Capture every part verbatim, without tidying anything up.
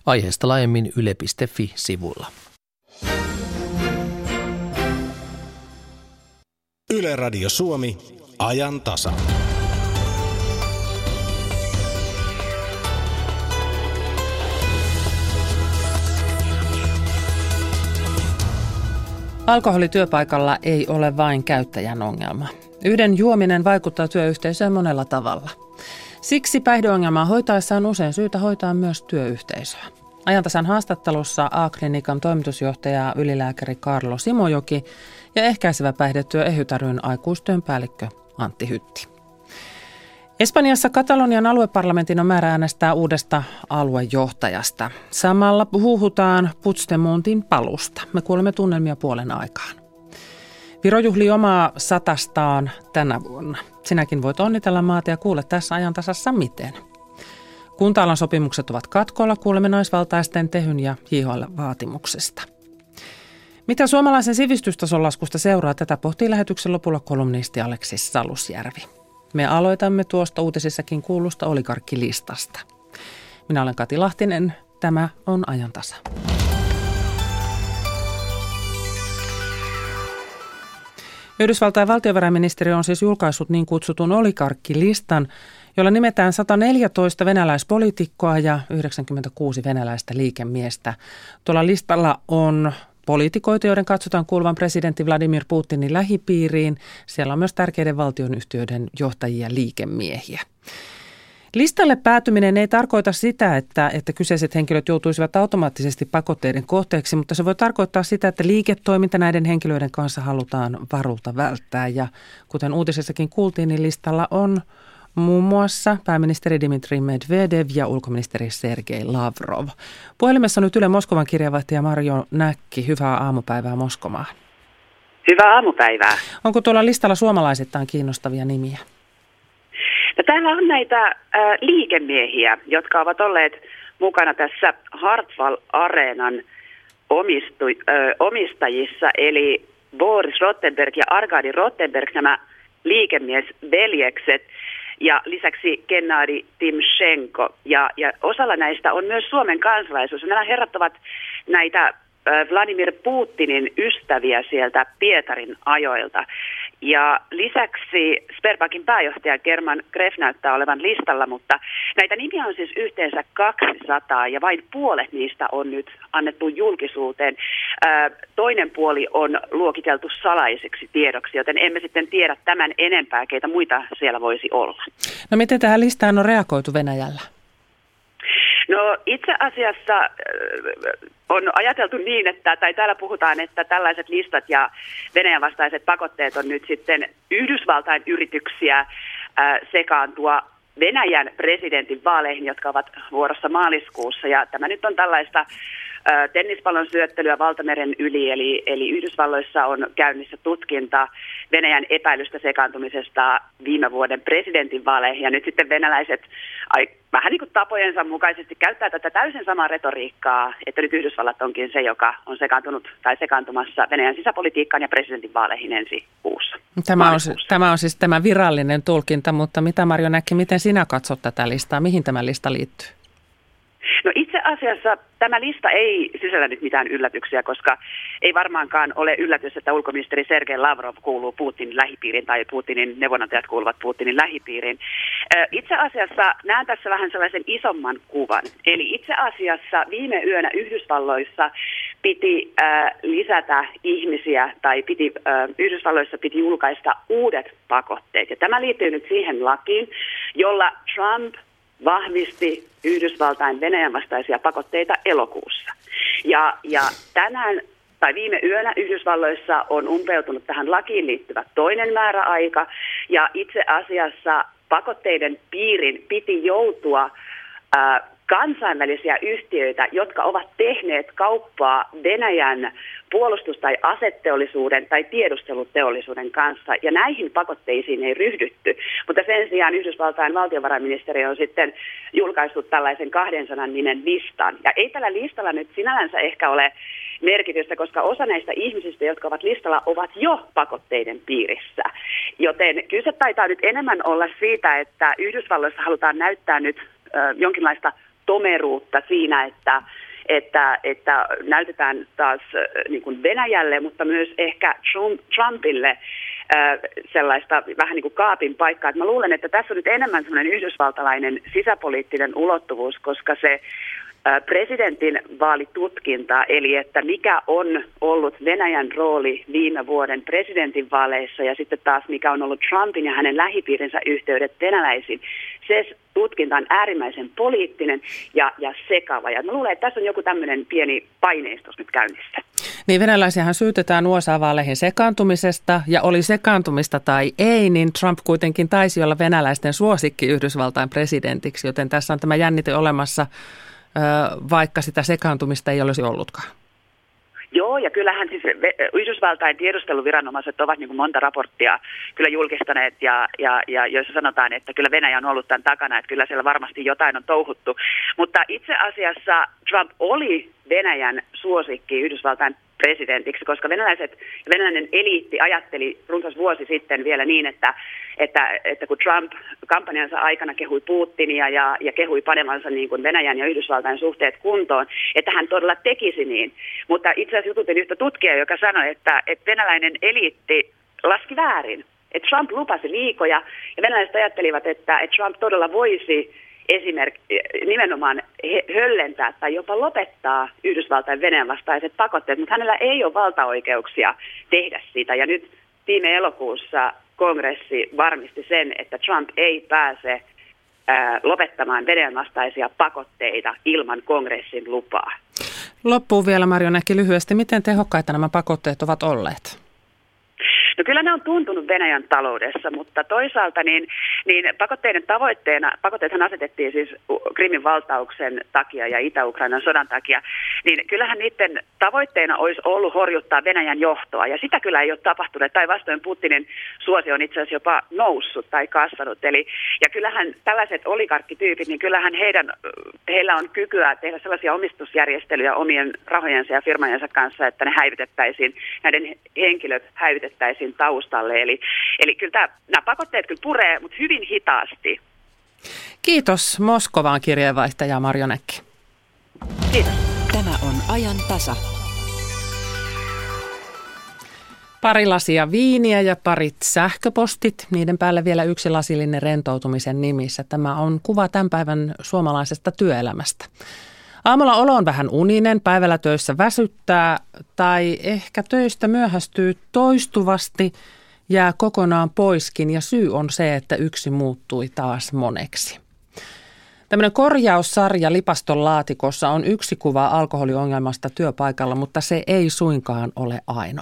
Aiheesta laajemmin yle piste fi-sivulla. Yle Radio Suomi, ajan tasa. Alkoholi työpaikalla ei ole vain käyttäjän ongelma. Yhden juominen vaikuttaa työyhteisöön monella tavalla. Siksi päihdeongelmaa hoitaessa on usein syytä hoitaa myös työyhteisöä. Ajantasan haastattelussa A-klinikan toimitusjohtaja ylilääkäri Kaarlo Simojoki ja ehkäisevä päihdetyö E H Y ry:n aikuistyön päällikkö Antti Hytti. Espanjassa Katalonian alueparlamentin on määrä äänestää uudesta aluejohtajasta. Samalla huuhutaan Puigdemontin palusta. Me kuulemme tunnelmia puolen aikaan. Viro juhlii omaa satastaan tänä vuonna. Sinäkin voit onnitella maata ja kuule tässä ajantasassa miten. Kunta-alan sopimukset ovat katkolla, kuulemme naisvaltaisten Tehyn ja J H L-vaatimuksesta. Mitä suomalaisen sivistystason laskusta seuraa, tätä pohtii lähetyksen lopulla kolumnisti Aleksis Salusjärvi. Me aloitamme tuosta uutisissakin kuulusta oligarkkilistasta. Minä olen Kati Lahtinen, tämä on Ajantasa. Yhdysvaltain valtiovarainministeriö on siis julkaissut niin kutsutun oligarkkilistan, jolla nimetään sata neljätoista venäläispoliitikkoa ja yhdeksänkymmentäkuusi venäläistä liikemiestä. Tuolla listalla on poliitikoita, joiden katsotaan kuuluvan presidentti Vladimir Putinin lähipiiriin. Siellä on myös tärkeiden valtionyhtiöiden johtajia liikemiehiä. Listalle päätyminen ei tarkoita sitä, että, että kyseiset henkilöt joutuisivat automaattisesti pakotteiden kohteeksi, mutta se voi tarkoittaa sitä, että liiketoiminta näiden henkilöiden kanssa halutaan varulta välttää. Ja kuten uutisessakin kuultiin, niin listalla on muun muassa pääministeri Dmitri Medvedev ja ulkoministeri Sergei Lavrov. Puhelimessa on nyt Yle Moskovan kirjeenvaihtaja Marjo Näkki. Hyvää aamupäivää Moskomaan. Hyvää aamupäivää. Onko tuolla listalla suomalaisittain kiinnostavia nimiä? No, täällä on näitä äh, liikemiehiä, jotka ovat olleet mukana tässä Hartwall Areenan omistu, äh, omistajissa, eli Boris Rottenberg ja Arkadi Rottenberg, nämä liikemiesveljekset. Ja lisäksi Gennadi Timchenko. Ja, ja osalla näistä on myös Suomen kansalaisuus. Nämä herrat ovat näitä Vladimir Putinin ystäviä sieltä Pietarin ajoilta. Ja lisäksi Sberbankin pääjohtaja German Gref näyttää olevan listalla, mutta näitä nimiä on siis yhteensä kaksisataa ja vain puolet niistä on nyt annettu julkisuuteen. Toinen puoli on luokiteltu salaiseksi tiedoksi, joten emme sitten tiedä tämän enempää, keitä muita siellä voisi olla. No miten tähän listaan on reagoitu Venäjällä? No itse asiassa on ajateltu niin, että, tai täällä puhutaan, että tällaiset listat ja Venäjän vastaiset pakotteet on nyt sitten Yhdysvaltain yrityksiä ää, sekaantua Venäjän presidentin vaaleihin, jotka ovat vuorossa maaliskuussa. Ja tämä nyt on tällaista ää, tennispallon syöttelyä valtameren yli, eli, eli Yhdysvalloissa on käynnissä tutkinta Venäjän epäilystä sekaantumisesta viime vuoden presidentin vaaleihin. Ja nyt sitten venäläiset ai, vähän niin kuin tapojensa mukaisesti käyttää tätä täysin samaa retoriikkaa, että nyt Yhdysvallat onkin se, joka on sekaantunut tai sekaantumassa Venäjän sisäpolitiikkaan ja presidentin vaaleihin ensi kuussa. Tämä on, tämä on siis tämä virallinen tulkinta, mutta mitä Marjo Näkki, miten sinä katsot tätä listaa? Mihin tämä lista liittyy? No itse asiassa tämä lista ei sisällä nyt mitään yllätyksiä, koska ei varmaankaan ole yllätys, että ulkoministeri Sergei Lavrov kuuluu Putinin lähipiiriin tai Putinin neuvonantajat kuuluvat Putinin lähipiiriin. Itse asiassa näen tässä vähän sellaisen isomman kuvan. Eli itse asiassa viime yönä Yhdysvalloissa piti äh, lisätä ihmisiä tai piti, äh, Yhdysvalloissa piti julkaista uudet pakotteet. Ja tämä liittyy nyt siihen lakiin, jolla Trump vahvisti Yhdysvaltain Venäjän vastaisia pakotteita elokuussa. Ja, ja tänään tai viime yönä Yhdysvalloissa on umpeutunut tähän lakiin liittyvä toinen määräaika. Ja itse asiassa pakotteiden piirin piti joutua ää, kansainvälisiä yhtiöitä, jotka ovat tehneet kauppaa Venäjän puolustus- tai aseteollisuuden tai tiedusteluteollisuuden kanssa, ja näihin pakotteisiin ei ryhdytty. Mutta sen sijaan Yhdysvaltain valtiovarainministeriö on sitten julkaissut tällaisen kahdensadan nimen listan. Ja ei tällä listalla nyt sinällänsä ehkä ole merkitystä, koska osa näistä ihmisistä, jotka ovat listalla, ovat jo pakotteiden piirissä. Joten kyllä se taitaa nyt enemmän olla siitä, että Yhdysvalloissa halutaan näyttää nyt ö, jonkinlaista tomeruutta siinä, että Että, että näytetään taas niin kuin Venäjälle, mutta myös ehkä Trumpille äh, sellaista vähän niin kuin kaapin paikkaa. Että mä luulen, että tässä on nyt enemmän sellainen yhdysvaltalainen sisäpoliittinen ulottuvuus, koska se äh, presidentin vaalitutkinta, eli että mikä on ollut Venäjän rooli viime vuoden presidentinvaaleissa ja sitten taas mikä on ollut Trumpin ja hänen lähipiirinsä yhteydet venäläisiin, se tutkinta on äärimmäisen poliittinen ja, ja sekava. Ja mä luulen, että tässä on joku tämmöinen pieni paineistus nyt käynnissä. Niin venäläisiähän syytetään U S A-vaaleihin sekaantumisesta, ja oli sekaantumista tai ei, niin Trump kuitenkin taisi olla venäläisten suosikki Yhdysvaltain presidentiksi, joten tässä on tämä jännite olemassa, vaikka sitä sekaantumista ei olisi ollutkaan. Joo, ja kyllähän siis Yhdysvaltain tiedusteluviranomaiset ovat niin kuin monta raporttia kyllä julkistaneet, ja, ja, ja joissa sanotaan, että kyllä Venäjä on ollut tämän takana, että kyllä siellä varmasti jotain on touhuttu. Mutta itse asiassa Trump oli Venäjän suosikki Yhdysvaltain presidentiksi, koska venäläiset ja venäläinen eliitti ajatteli runsas vuosi sitten vielä niin, että, että, että kun Trump kampanjansa aikana kehui Putinia ja, ja kehui panemansa niin kuin Venäjän ja Yhdysvaltain suhteet kuntoon, että hän todella tekisi niin. Mutta itse asiassa jututin yhtä tutkijaa, joka sanoi, että, että venäläinen eliitti laski väärin. Että Trump lupasi liikoja ja venäläiset ajattelivat, että, että Trump todella voisi esimerkiksi nimenomaan höllentää tai jopa lopettaa Yhdysvaltain Venäjän vastaiset pakotteet, mutta hänellä ei ole valtaoikeuksia tehdä sitä. Ja nyt viime elokuussa kongressi varmisti sen, että Trump ei pääse ää, lopettamaan Venäjän vastaisia pakotteita ilman kongressin lupaa. Loppuun vielä, Marjonäki, lyhyesti. Miten tehokkaita nämä pakotteet ovat olleet? No kyllä ne on tuntunut Venäjän taloudessa, mutta toisaalta niin, niin pakotteiden tavoitteena, pakotteethan asetettiin siis Krimin valtauksen takia ja Itä-Ukrainan sodan takia, niin kyllähän niiden tavoitteena olisi ollut horjuttaa Venäjän johtoa, ja sitä kyllä ei ole tapahtunut, tai vastoin Putinin suosio on itse asiassa jopa noussut tai kasvanut, eli ja kyllähän tällaiset oligarkkityypit, niin kyllähän heidän, heillä on kykyä tehdä sellaisia omistusjärjestelyjä omien rahojensa ja firmojensa kanssa, että ne häivytettäisiin, näiden henkilöt häivytettäisiin taustalle. Eli, eli kyllä tämä, nämä pakotteet kyllä puree, mutta hyvin hitaasti. Kiitos Moskovaan kirjeenvaihtaja Marjonäki. Kiitos. Tämä on ajan tasa. Pari lasia viiniä ja parit sähköpostit, niiden päälle vielä yksi lasillinen rentoutumisen nimissä. Tämä on kuva tämän päivän suomalaisesta työelämästä. Aamulla olo on vähän uninen, päivällä töissä väsyttää tai ehkä töistä myöhästyy toistuvasti, jää kokonaan poiskin ja syy on se, että yksi muuttui taas moneksi. Tämmöinen korjaussarja Lipaston laatikossa on yksi kuva alkoholiongelmasta työpaikalla, mutta se ei suinkaan ole ainoa.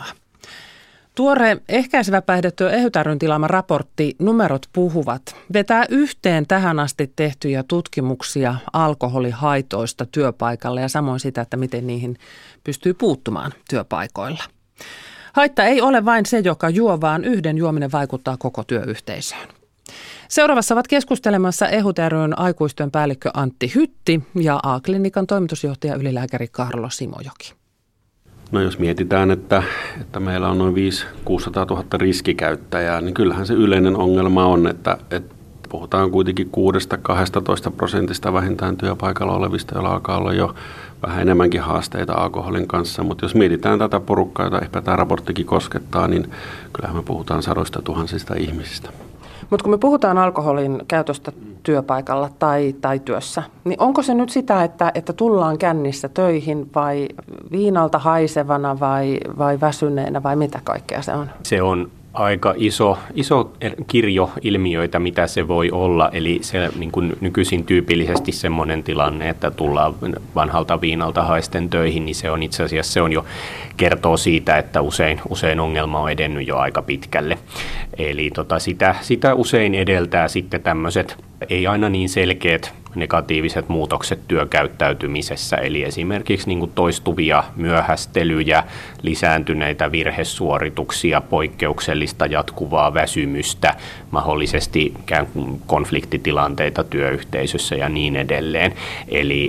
Tuore ehkäisevä päihdetyö E H Y ry:n tilaama raportti Numerot puhuvat vetää yhteen tähän asti tehtyjä tutkimuksia alkoholihaitoista työpaikalla ja samoin sitä, että miten niihin pystyy puuttumaan työpaikoilla. Haitta ei ole vain se, joka juo, vaan yhden juominen vaikuttaa koko työyhteisöön. Seuraavassa ovat keskustelemassa E H Y ry:n aikuistyön päällikkö Antti Hytti ja A-klinikan toimitusjohtaja ylilääkäri Karlo Simojoki. No jos mietitään, että, että meillä on noin viisi kuusisataa tuhatta riskikäyttäjää, niin kyllähän se yleinen ongelma on, että, että puhutaan kuitenkin kuudesta kahteentoista prosentista vähintään työpaikalla olevista, joilla alkaa olla jo vähän enemmänkin haasteita alkoholin kanssa. Mutta jos mietitään tätä porukkaa, jota ehkä tämä raporttikin koskettaa, niin kyllähän me puhutaan sadoista tuhansista ihmisistä. Mutta kun me puhutaan alkoholin käytöstä työpaikalla tai, tai työssä, niin onko se nyt sitä, että, että tullaan kännissä töihin vai viinalta haisevana vai, vai väsyneenä vai mitä kaikkea se on? Se on aika iso, iso kirjo ilmiöitä, mitä se voi olla. Eli se niin kuin nykyisin tyypillisesti semmoinen tilanne, että tullaan vanhalta viinalta haisten töihin, niin se on itse asiassa se on jo kertoo siitä, että usein, usein ongelma on edennyt jo aika pitkälle. Eli tota, sitä, sitä usein edeltää sitten tämmöiset ei aina niin selkeät negatiiviset muutokset työkäyttäytymisessä, eli esimerkiksi niin kuin toistuvia myöhästelyjä, lisääntyneitä virhesuorituksia, poikkeuksellista jatkuvaa väsymystä, mahdollisesti konfliktitilanteita työyhteisössä ja niin edelleen. Eli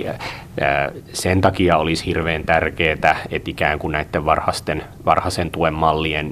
sen takia olisi hirveän tärkeää, että ikään kuin näiden varhaisten, varhaisen tuen mallien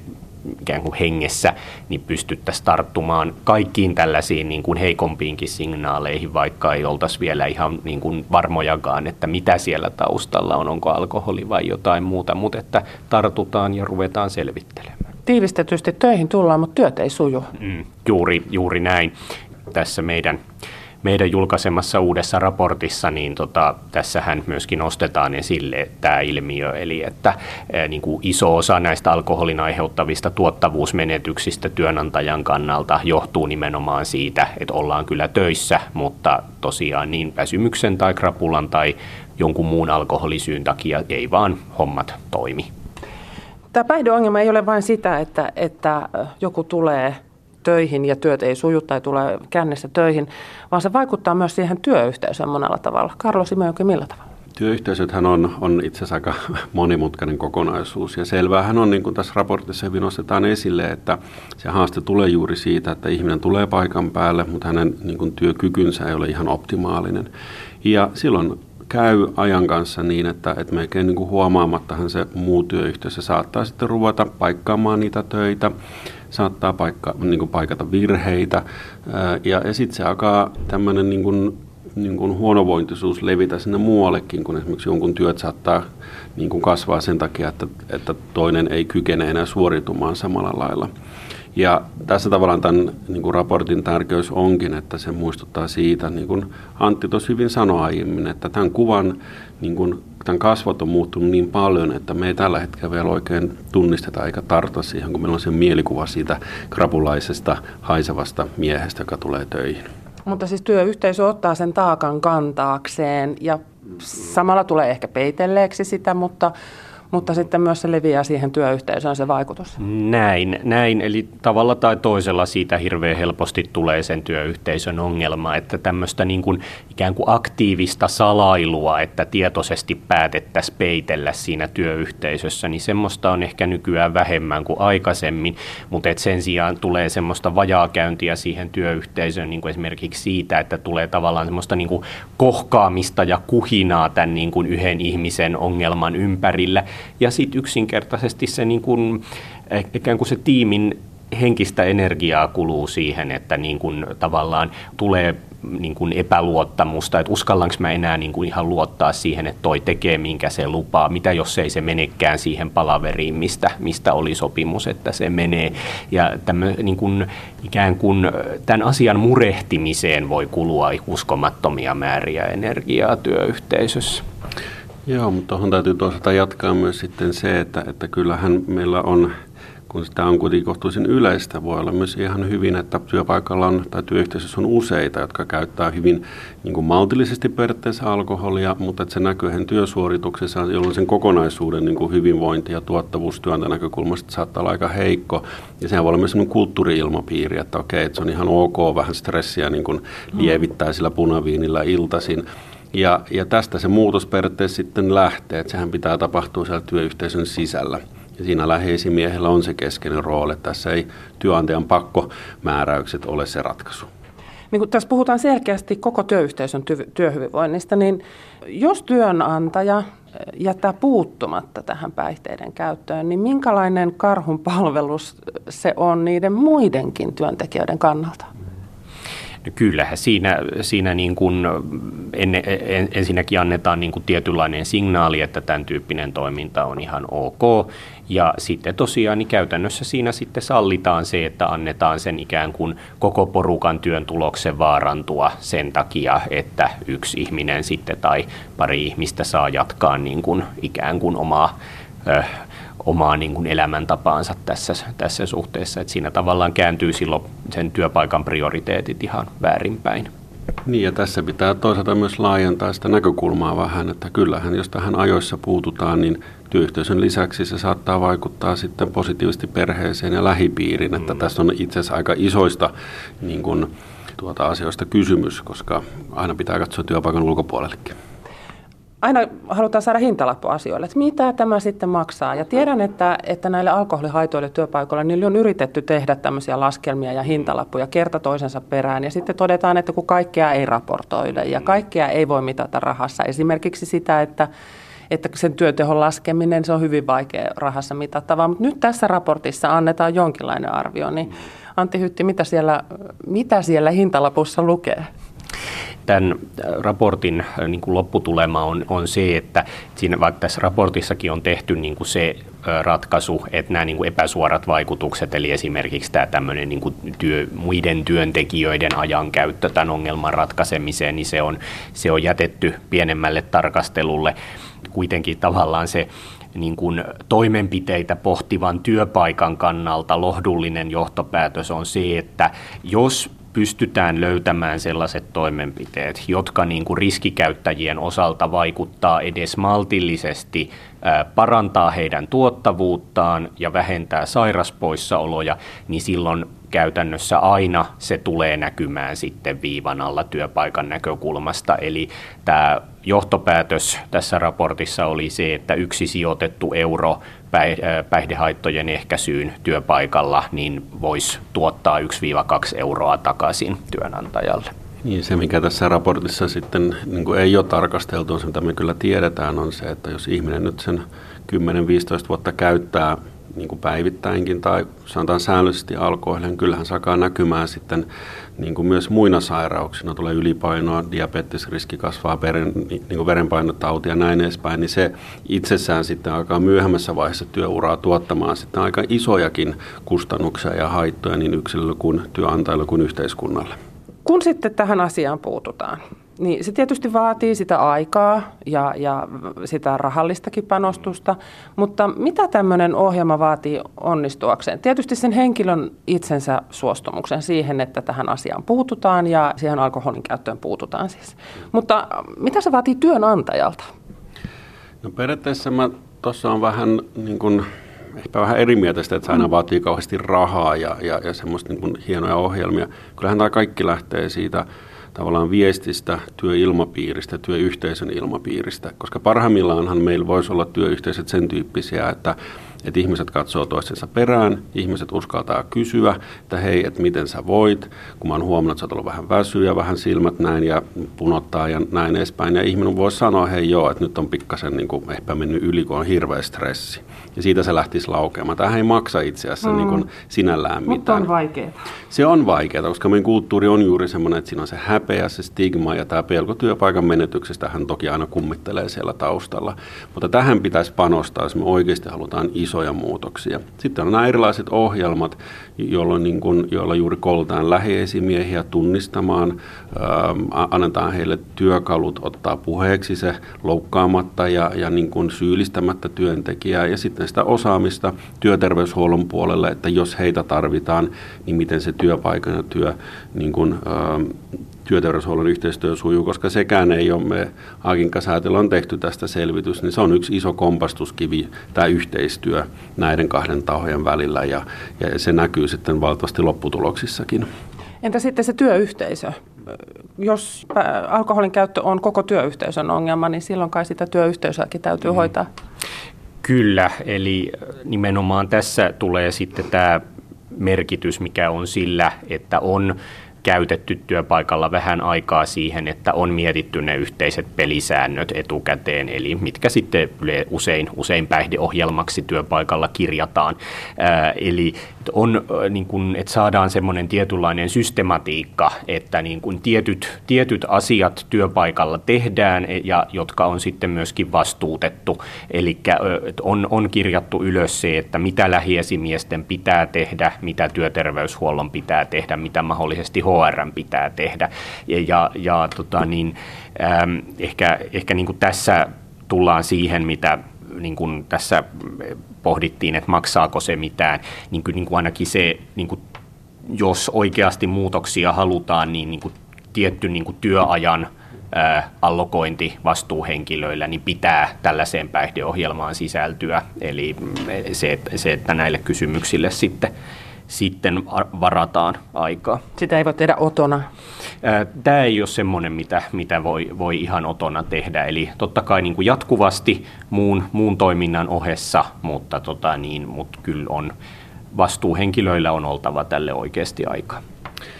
ikään kuin hengessä, niin pystyttäisiin tarttumaan kaikkiin tällaisiin niin kuin heikompiinkin signaaleihin, vaikka ei oltaisi vielä ihan niin kuin varmojakaan, että mitä siellä taustalla on, onko alkoholi vai jotain muuta, mutta että tartutaan ja ruvetaan selvittelemään. Tiivistetysti töihin tullaan, mutta työt ei suju. Mm, juuri, juuri näin. Tässä meidän, meidän julkaisemassa uudessa raportissa, niin tota, tässähän myöskin nostetaan esille tämä ilmiö, eli että ää, niin kuin iso osa näistä alkoholin aiheuttavista tuottavuusmenetyksistä työnantajan kannalta johtuu nimenomaan siitä, että ollaan kyllä töissä, mutta tosiaan niin väsymyksen tai krapulan tai jonkun muun alkoholisyyn takia ei vaan hommat toimi. Tämä päihdeongelma ei ole vain sitä, että, että joku tulee töihin ja työt ei suju tai tulee kännessä töihin, vaan se vaikuttaa myös siihen työyhteisöön monella tavalla. Karlo Simejoki, millä tavalla? Työyhteisöthän on, on itse asiassa aika monimutkainen kokonaisuus ja selväähän on, niin kuin tässä raportissa hyvin nostetaan esille, että se haaste tulee juuri siitä, että ihminen tulee paikan päälle, mutta hänen niin kuin työkykynsä ei ole ihan optimaalinen. Ja silloin käy ajan kanssa niin, että, että melkein niin kuin huomaamattahan se muu työyhteisö saattaa sitten ruveta paikkaamaan niitä töitä, saattaa paikka, niin kuin paikata virheitä ja, ja sitten se alkaa tämmöinen niin kuin, niin kuin huonovointisuus levitä sinne muuallekin, kun esimerkiksi jonkun työt saattaa niin kuin kasvaa sen takia, että, että toinen ei kykene enää suoritumaan samalla lailla. Ja tässä tavallaan tämän niin kuin raportin tärkeys onkin, että se muistuttaa siitä, niin kuin Antti tuossa hyvin sanoi aiemmin, että tämän kuvan, niin kuin, tämän kasvot on muuttunut niin paljon, että me ei tällä hetkellä vielä oikein tunnisteta eikä tartuta siihen, kun meillä on se mielikuva siitä krapulaisesta, haisevasta miehestä, joka tulee töihin. Mutta siis työyhteisö ottaa sen taakan kantaakseen ja samalla tulee ehkä peitelleeksi sitä, mutta Mutta sitten myös se leviää siihen työyhteisöön se vaikutus. Näin, näin, eli tavalla tai toisella siitä hirveän helposti tulee sen työyhteisön ongelma, että tämmöistä niin kuin ikään kuin aktiivista salailua, että tietoisesti päätettäisiin peitellä siinä työyhteisössä, niin semmoista on ehkä nykyään vähemmän kuin aikaisemmin, mutta et sen sijaan tulee semmoista vajaakäyntiä siihen työyhteisöön, niin kuin esimerkiksi siitä, että tulee tavallaan semmoista niin kuin kohkaamista ja kuhinaa tämän niin kuin yhden ihmisen ongelman ympärillä. Ja sitten yksinkertaisesti se, niin kun, ikään kuin se tiimin henkistä energiaa kuluu siihen, että niin kun tavallaan tulee niin kun epäluottamusta, että uskallanko mä enää niin kun ihan luottaa siihen, että toi tekee minkä se lupaa, mitä jos ei se menekään siihen palaveriin, mistä, mistä oli sopimus, että se menee. Ja tämmö, niin kun, ikään kuin tämän asian murehtimiseen voi kulua uskomattomia määriä energiaa työyhteisössä. Joo, mutta tuohon täytyy toisaalta jatkaa myös sitten se, että, että kyllähän meillä on, kun sitä on kuitenkin kohtuullisen yleistä, voi olla myös ihan hyvin, että työpaikalla on tai työyhteisössä on useita, jotka käyttää hyvin niin kuin maltillisesti periaatteessa alkoholia, mutta että se näkyy heidän työsuorituksessa, jolloin sen kokonaisuuden niin kuin hyvinvointi ja tuottavuus työntä näkökulmasta saattaa olla aika heikko. Ja sehän voi olla myös sellainen kulttuuri-ilmapiiri, että okei, että se on ihan ok vähän stressiä niin kuin lievittää sillä punaviinillä iltaisin. Ja, ja tästä se muutos periaatteessa sitten lähtee, että sehän pitää tapahtua siellä työyhteisön sisällä. Ja siinä läheisimiehellä on se keskeinen rooli, että tässä ei työnantajan pakkomääräykset ole se ratkaisu. Niin kun tässä puhutaan selkeästi koko työyhteisön ty- työhyvinvoinnista, niin jos työnantaja jättää puuttumatta tähän päihteiden käyttöön, niin minkälainen karhunpalvelus se on niiden muidenkin työntekijöiden kannalta? Kyllähän siinä, siinä niin kuin enne, en, ensinnäkin annetaan niin kuin tietynlainen signaali, että tämän tyyppinen toiminta on ihan ok. Ja sitten tosiaan niin käytännössä siinä sitten sallitaan se, että annetaan sen ikään kuin koko porukan työn tuloksen vaarantua sen takia, että yksi ihminen sitten tai pari ihmistä saa jatkaa niin kuin ikään kuin omaa äh, omaa niin kuin elämäntapaansa tässä, tässä suhteessa, että siinä tavallaan kääntyy silloin sen työpaikan prioriteetit ihan väärinpäin. Niin ja tässä pitää toisaalta myös laajentaa sitä näkökulmaa vähän, että kyllähän jos tähän ajoissa puututaan, niin työyhteisön lisäksi se saattaa vaikuttaa sitten positiivisesti perheeseen ja lähipiiriin, että mm. tässä on itse asiassa aika isoista niin kuin, tuota, asioista kysymys, koska aina pitää katsoa työpaikan ulkopuolellekin. Aina halutaan saada hintalappu asioille, että mitä tämä sitten maksaa. Ja tiedän, että, että näille alkoholihaitoille työpaikoilla niille on yritetty tehdä tämmöisiä laskelmia ja hintalappuja kerta toisensa perään. Ja sitten todetaan, että kun kaikkea ei raportoida ja kaikkea ei voi mitata rahassa. Esimerkiksi sitä, että, että sen työtehon laskeminen, se on hyvin vaikea rahassa mitattavaa. Mutta nyt tässä raportissa annetaan jonkinlainen arvio, niin Antti Hytti, mitä siellä, mitä siellä hintalapussa lukee? Tämän raportin niin kuin lopputulema on, on se, että siinä, vaikka tässä raportissakin on tehty niin kuin se ratkaisu, että nämä niin kuin epäsuorat vaikutukset, eli esimerkiksi tämä tämmöinen niin kuin työ, muiden työntekijöiden ajankäyttö tämän ongelman ratkaisemiseen, niin se on, se on jätetty pienemmälle tarkastelulle. Kuitenkin tavallaan se niin kuin toimenpiteitä pohtivan työpaikan kannalta lohdullinen johtopäätös on se, että jos pystytään löytämään sellaiset toimenpiteet, jotka niin kuin riskikäyttäjien osalta vaikuttaa edes maltillisesti, parantaa heidän tuottavuuttaan ja vähentää sairaspoissaoloja, niin silloin käytännössä aina se tulee näkymään sitten viivan alla työpaikan näkökulmasta. Eli tämä johtopäätös tässä raportissa oli se, että yksi sijoitettu euro päihdehaittojen ehkäisyyn työpaikalla niin voisi tuottaa yksi kaksi euroa takaisin työnantajalle. Niin, se, mikä tässä raportissa sitten niin kuin ei ole tarkasteltu, se mitä me kyllä tiedetään, on se, että jos ihminen nyt sen kymmenen viisitoista vuotta käyttää niin kuin päivittäinkin tai sanotaan säännöllisesti alkoholia, niin kyllähän se alkaa näkymään sitten niin kuin myös muina sairauksina. Tulee ylipainoa, diabetesriski kasvaa, veren, niin kuin verenpainotauti ja näin edespäin, niin se itsessään sitten alkaa myöhemmässä vaiheessa työuraa tuottamaan sitten aika isojakin kustannuksia ja haittoja niin yksilölle kuin työnantajalle kuin yhteiskunnalle. Kun sitten tähän asiaan puututaan, niin se tietysti vaatii sitä aikaa ja, ja sitä rahallistakin panostusta, mutta mitä tämmöinen ohjelma vaatii onnistuakseen? Tietysti sen henkilön itsensä suostumuksen siihen, että tähän asiaan puututaan ja siihen alkoholin käyttöön puututaan siis. Mutta mitä se vaatii työnantajalta? No periaatteessa mä tuossa on vähän niin kuin ehkä vähän eri mieltä sitä, että se aina vaatii kauheasti rahaa ja, ja, ja semmoista niin kuin hienoja ohjelmia. Kyllähän tämä kaikki lähtee siitä tavallaan viestistä, työilmapiiristä, työyhteisön ilmapiiristä, koska parhaimmillaanhan meillä voisi olla työyhteisöt sen tyyppisiä, että, että ihmiset katsoo toistensa perään, ihmiset uskaltaa kysyä, että hei, että miten sä voit, kun mä oon huomannut, että sä oot ollut vähän väsyä, vähän silmät näin ja punottaa ja näin edespäin, ja ihminen voisi sanoa, hei joo, että nyt on pikkasen niin kuin ehkä mennyt yli, kun on hirveä stressi, ja siitä se lähtisi laukeamaan. Tämähän ei maksa itse asiassa mm. niin kuin sinällään mitään. Mutta on vaikeaa. Se on vaikeaa, koska meidän kulttuuri on juuri semmoinen, että siinä on se häpeä, se stigma ja tämä pelko työpaikan menetyksestä hän toki aina kummittelee siellä taustalla. Mutta tähän pitäisi panostaa, jos me oikeasti halutaan isoja muutoksia. Sitten on nämä erilaiset ohjelmat, jolloin, niin kuin, joilla juuri koulutetaan lähiesimiehiä tunnistamaan, ähm, annetaan heille työkalut ottaa puheeksi se loukkaamatta ja, ja niin kuin syyllistämättä työntekijää ja sitten sitä osaamista työterveyshuollon puolelle, että jos heitä tarvitaan, niin miten se työpaikan ja työ, niin kuin, ähm, työterveyshuollon yhteistyö sujuu, koska sekään ei ole, me Hakinka-säätiöllä on tehty tästä selvitys, niin se on yksi iso kompastuskivi, tämä yhteistyö näiden kahden tahojen välillä, ja, ja se näkyy sitten valtavasti lopputuloksissakin. Entä sitten se työyhteisö? Jos alkoholin käyttö on koko työyhteisön ongelma, niin silloin kai sitä työyhteisöäkin täytyy mm. hoitaa. Kyllä, eli nimenomaan tässä tulee sitten tämä merkitys, mikä on sillä, että on käytetty työpaikalla vähän aikaa siihen, että on mietitty ne yhteiset pelisäännöt etukäteen, eli mitkä sitten usein, usein päihdeohjelmaksi työpaikalla kirjataan. Ää, eli on, niin kun, että saadaan semmoinen tietynlainen systematiikka, että niin kun tietyt, tietyt asiat työpaikalla tehdään, ja jotka on sitten myöskin vastuutettu. Eli on, on kirjattu ylös se, että mitä lähiesimiesten pitää tehdä, mitä työterveyshuollon pitää tehdä, mitä mahdollisesti H R pitää tehdä. Ja, ja, ja tota, niin, ähm, ehkä, ehkä niin kuin tässä tullaan siihen, mitä niin kuin tässä pohdittiin, että maksaako se mitään, niin kuin, niin kuin ainakin se, niin kuin, jos oikeasti muutoksia halutaan, niin, niin kuin tietty niin kuin työajan ää, allokointi vastuuhenkilöillä, niin pitää tällaiseen päihdeohjelmaan sisältyä. Eli se, se että näille kysymyksille sitten sitten varataan aikaa. Sitä ei voi tehdä otona? Tämä ei ole semmoinen, mitä, mitä voi, voi ihan otona tehdä. Eli totta kai niin kuin jatkuvasti muun, muun toiminnan ohessa, mutta, tota niin, mutta kyllä on, vastuuhenkilöillä on oltava tälle oikeasti aikaa.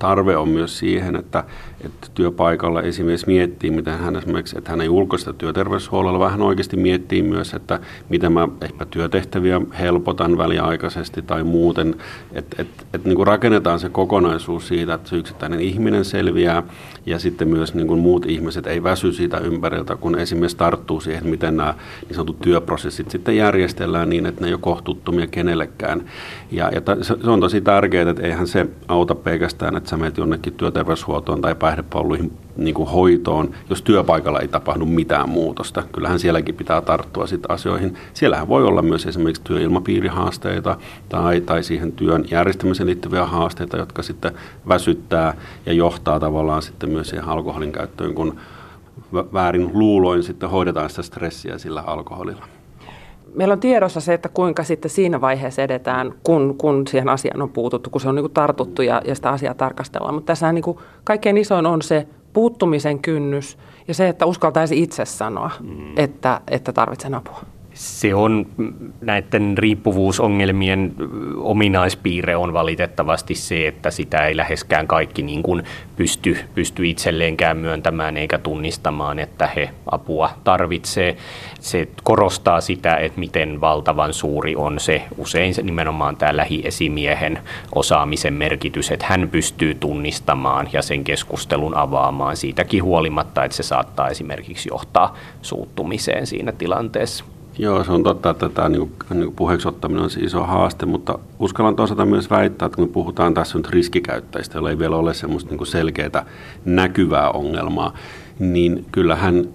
tarve on myös siihen, että, että työpaikalla esimies miettii, miten hän esimerkiksi, että hän ei ulkoista työterveyshuollolla, vaan hän oikeasti miettii myös, että miten mä ehkä työtehtäviä helpotan väliaikaisesti tai muuten, että et, et, niin kuin rakennetaan se kokonaisuus siitä, että se yksittäinen ihminen selviää ja sitten myös niin kuin muut ihmiset ei väsy siitä ympäriltä, kun esimies tarttuu siihen, miten nämä niin sanotut työprosessit sitten järjestellään niin, että ne ei ole kohtuuttomia kenellekään. Ja, ja se on tosi tärkeää, että eihän se auta pelkästään, että sä menet jonnekin työterveyshuoltoon tai päihdepalveluihin niin kuin hoitoon, jos työpaikalla ei tapahdu mitään muutosta. Kyllähän sielläkin pitää tarttua sitten asioihin. Siellähän voi olla myös esimerkiksi työilmapiirihaasteita tai, tai siihen työn järjestämiseen liittyviä haasteita, jotka sitten väsyttää ja johtaa tavallaan sitten myös siihen alkoholin käyttöön, kun väärin luuloin sitten hoidetaan sitä stressiä sillä alkoholilla. Meillä on tiedossa se, että kuinka sitten siinä vaiheessa edetään, kun, kun siihen asiaan on puututtu, kun se on niin kuin tartuttu ja, ja sitä asiaa tarkastellaan. Mutta tässä niin kuin kaikkein isoin on se puuttumisen kynnys ja se, että uskaltaisi itse sanoa, mm. että, että tarvitsen apua. Se on näiden riippuvuusongelmien ominaispiirre on valitettavasti se, että sitä ei läheskään kaikki niin kuin pysty, pysty itselleenkään myöntämään eikä tunnistamaan, että he apua tarvitsee. Se korostaa sitä, että miten valtavan suuri on se usein se nimenomaan tämä lähiesimiehen osaamisen merkitys, että hän pystyy tunnistamaan ja sen keskustelun avaamaan siitäkin huolimatta, että se saattaa esimerkiksi johtaa suuttumiseen siinä tilanteessa. Joo, se on totta, että tämä niin kuin puheeksi ottaminen on se iso haaste, mutta uskallan toisaalta myös väittää, että kun puhutaan tässä nyt riskikäyttäjistä, joilla ei vielä ole semmoista niin kuin selkeää näkyvää ongelmaa, niin kyllähän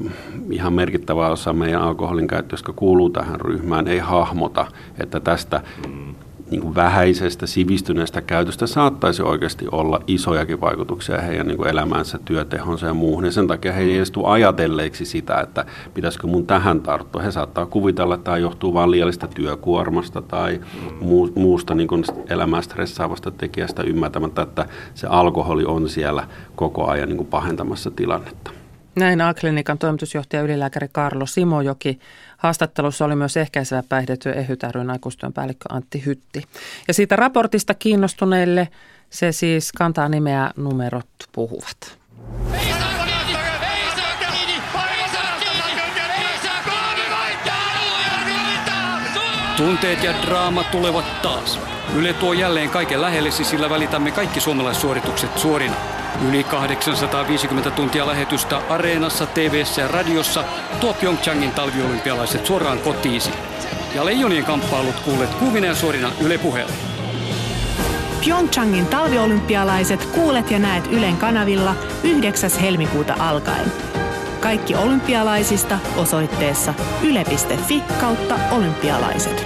ihan merkittävä osa meidän alkoholin käyttöä, jotka kuuluu tähän ryhmään, ei hahmota, että tästä niin kuin vähäisestä sivistyneestä käytöstä saattaisi oikeasti olla isojakin vaikutuksia heidän niin kuin elämänsä, työtehonsa ja muuhun. Ja sen takia he ei edes tule ajatelleeksi sitä, että pitäisikö mun tähän tarttua. He saattaa kuvitella, että tämä johtuu vain liiallisesta työkuormasta tai muusta niin kuin elämää stressaavasta tekijästä ymmärtämättä, että se alkoholi on siellä koko ajan niin kuin pahentamassa tilannetta. Näin A-klinikan toimitusjohtaja ylilääkäri Kaarlo Simojoki. Haastattelussa oli myös ehkäisevä päihdetyö E H Y T ry:n aikuistyön päällikkö Antti Hytti. Ja siitä raportista kiinnostuneille se siis kantaa nimeä Numerot puhuvat. Tunteet ja draama tulevat taas. Yle tuo jälleen kaiken lähellesi, sillä välitämme kaikki suomalaissuoritukset suorina. Yli kahdeksansataaviisikymmentä tuntia lähetystä Areenassa, T V:ssä ja radiossa tuo Pyeongchangin talviolympialaiset suoraan kotiisi. Ja leijonien kamppailut kuulet kuuvina ja suorina Yle Puheella. Pyeongchangin talviolympialaiset kuulet ja näet Ylen kanavilla yhdeksäs helmikuuta alkaen. Kaikki olympialaisista osoitteessa yle piste fi kautta olympialaiset.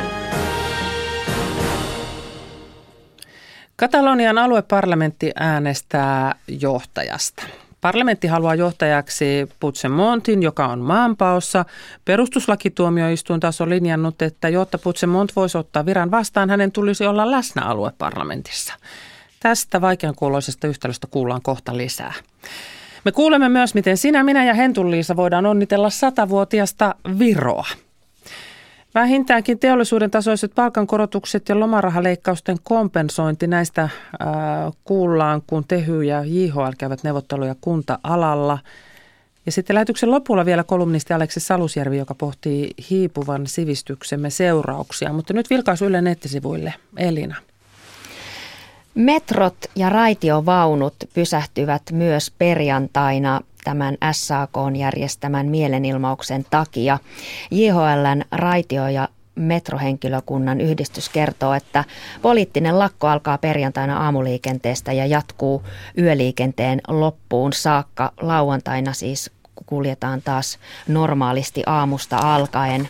Katalonian alueparlamentti äänestää johtajasta. Parlamentti haluaa johtajaksi Puigdemontin, joka on maanpaossa. Perustuslakituomioistuin taas on linjannut, että jotta Puigdemont voisi ottaa viran vastaan, hänen tulisi olla läsnä alueparlamentissa. Tästä vaikeankuuloisesta yhtälöstä kuullaan kohta lisää. Me kuulemme myös, miten sinä, minä ja Hentun-Liisa voidaan onnitella satavuotiasta Viroa. Vähintäänkin teollisuuden tasoiset palkankorotukset ja lomarahaleikkausten kompensointi, näistä äh, kuullaan, kun Tehy ja J H L käyvät neuvotteluja kunta-alalla. Ja sitten lähetyksen lopulla vielä kolumnisti Aleksi Salusjärvi, joka pohtii hiipuvan sivistyksemme seurauksia. Mutta nyt vilkaisu Yle nettisivuille. Elina. Metrot ja raitiovaunut pysähtyvät myös perjantaina tämän S A K:n järjestämän mielenilmauksen takia. J H L:n raitio- ja metrohenkilökunnan yhdistys kertoo, että poliittinen lakko alkaa perjantaina aamuliikenteestä ja jatkuu yöliikenteen loppuun saakka. Lauantaina siis kuljetaan taas normaalisti aamusta alkaen.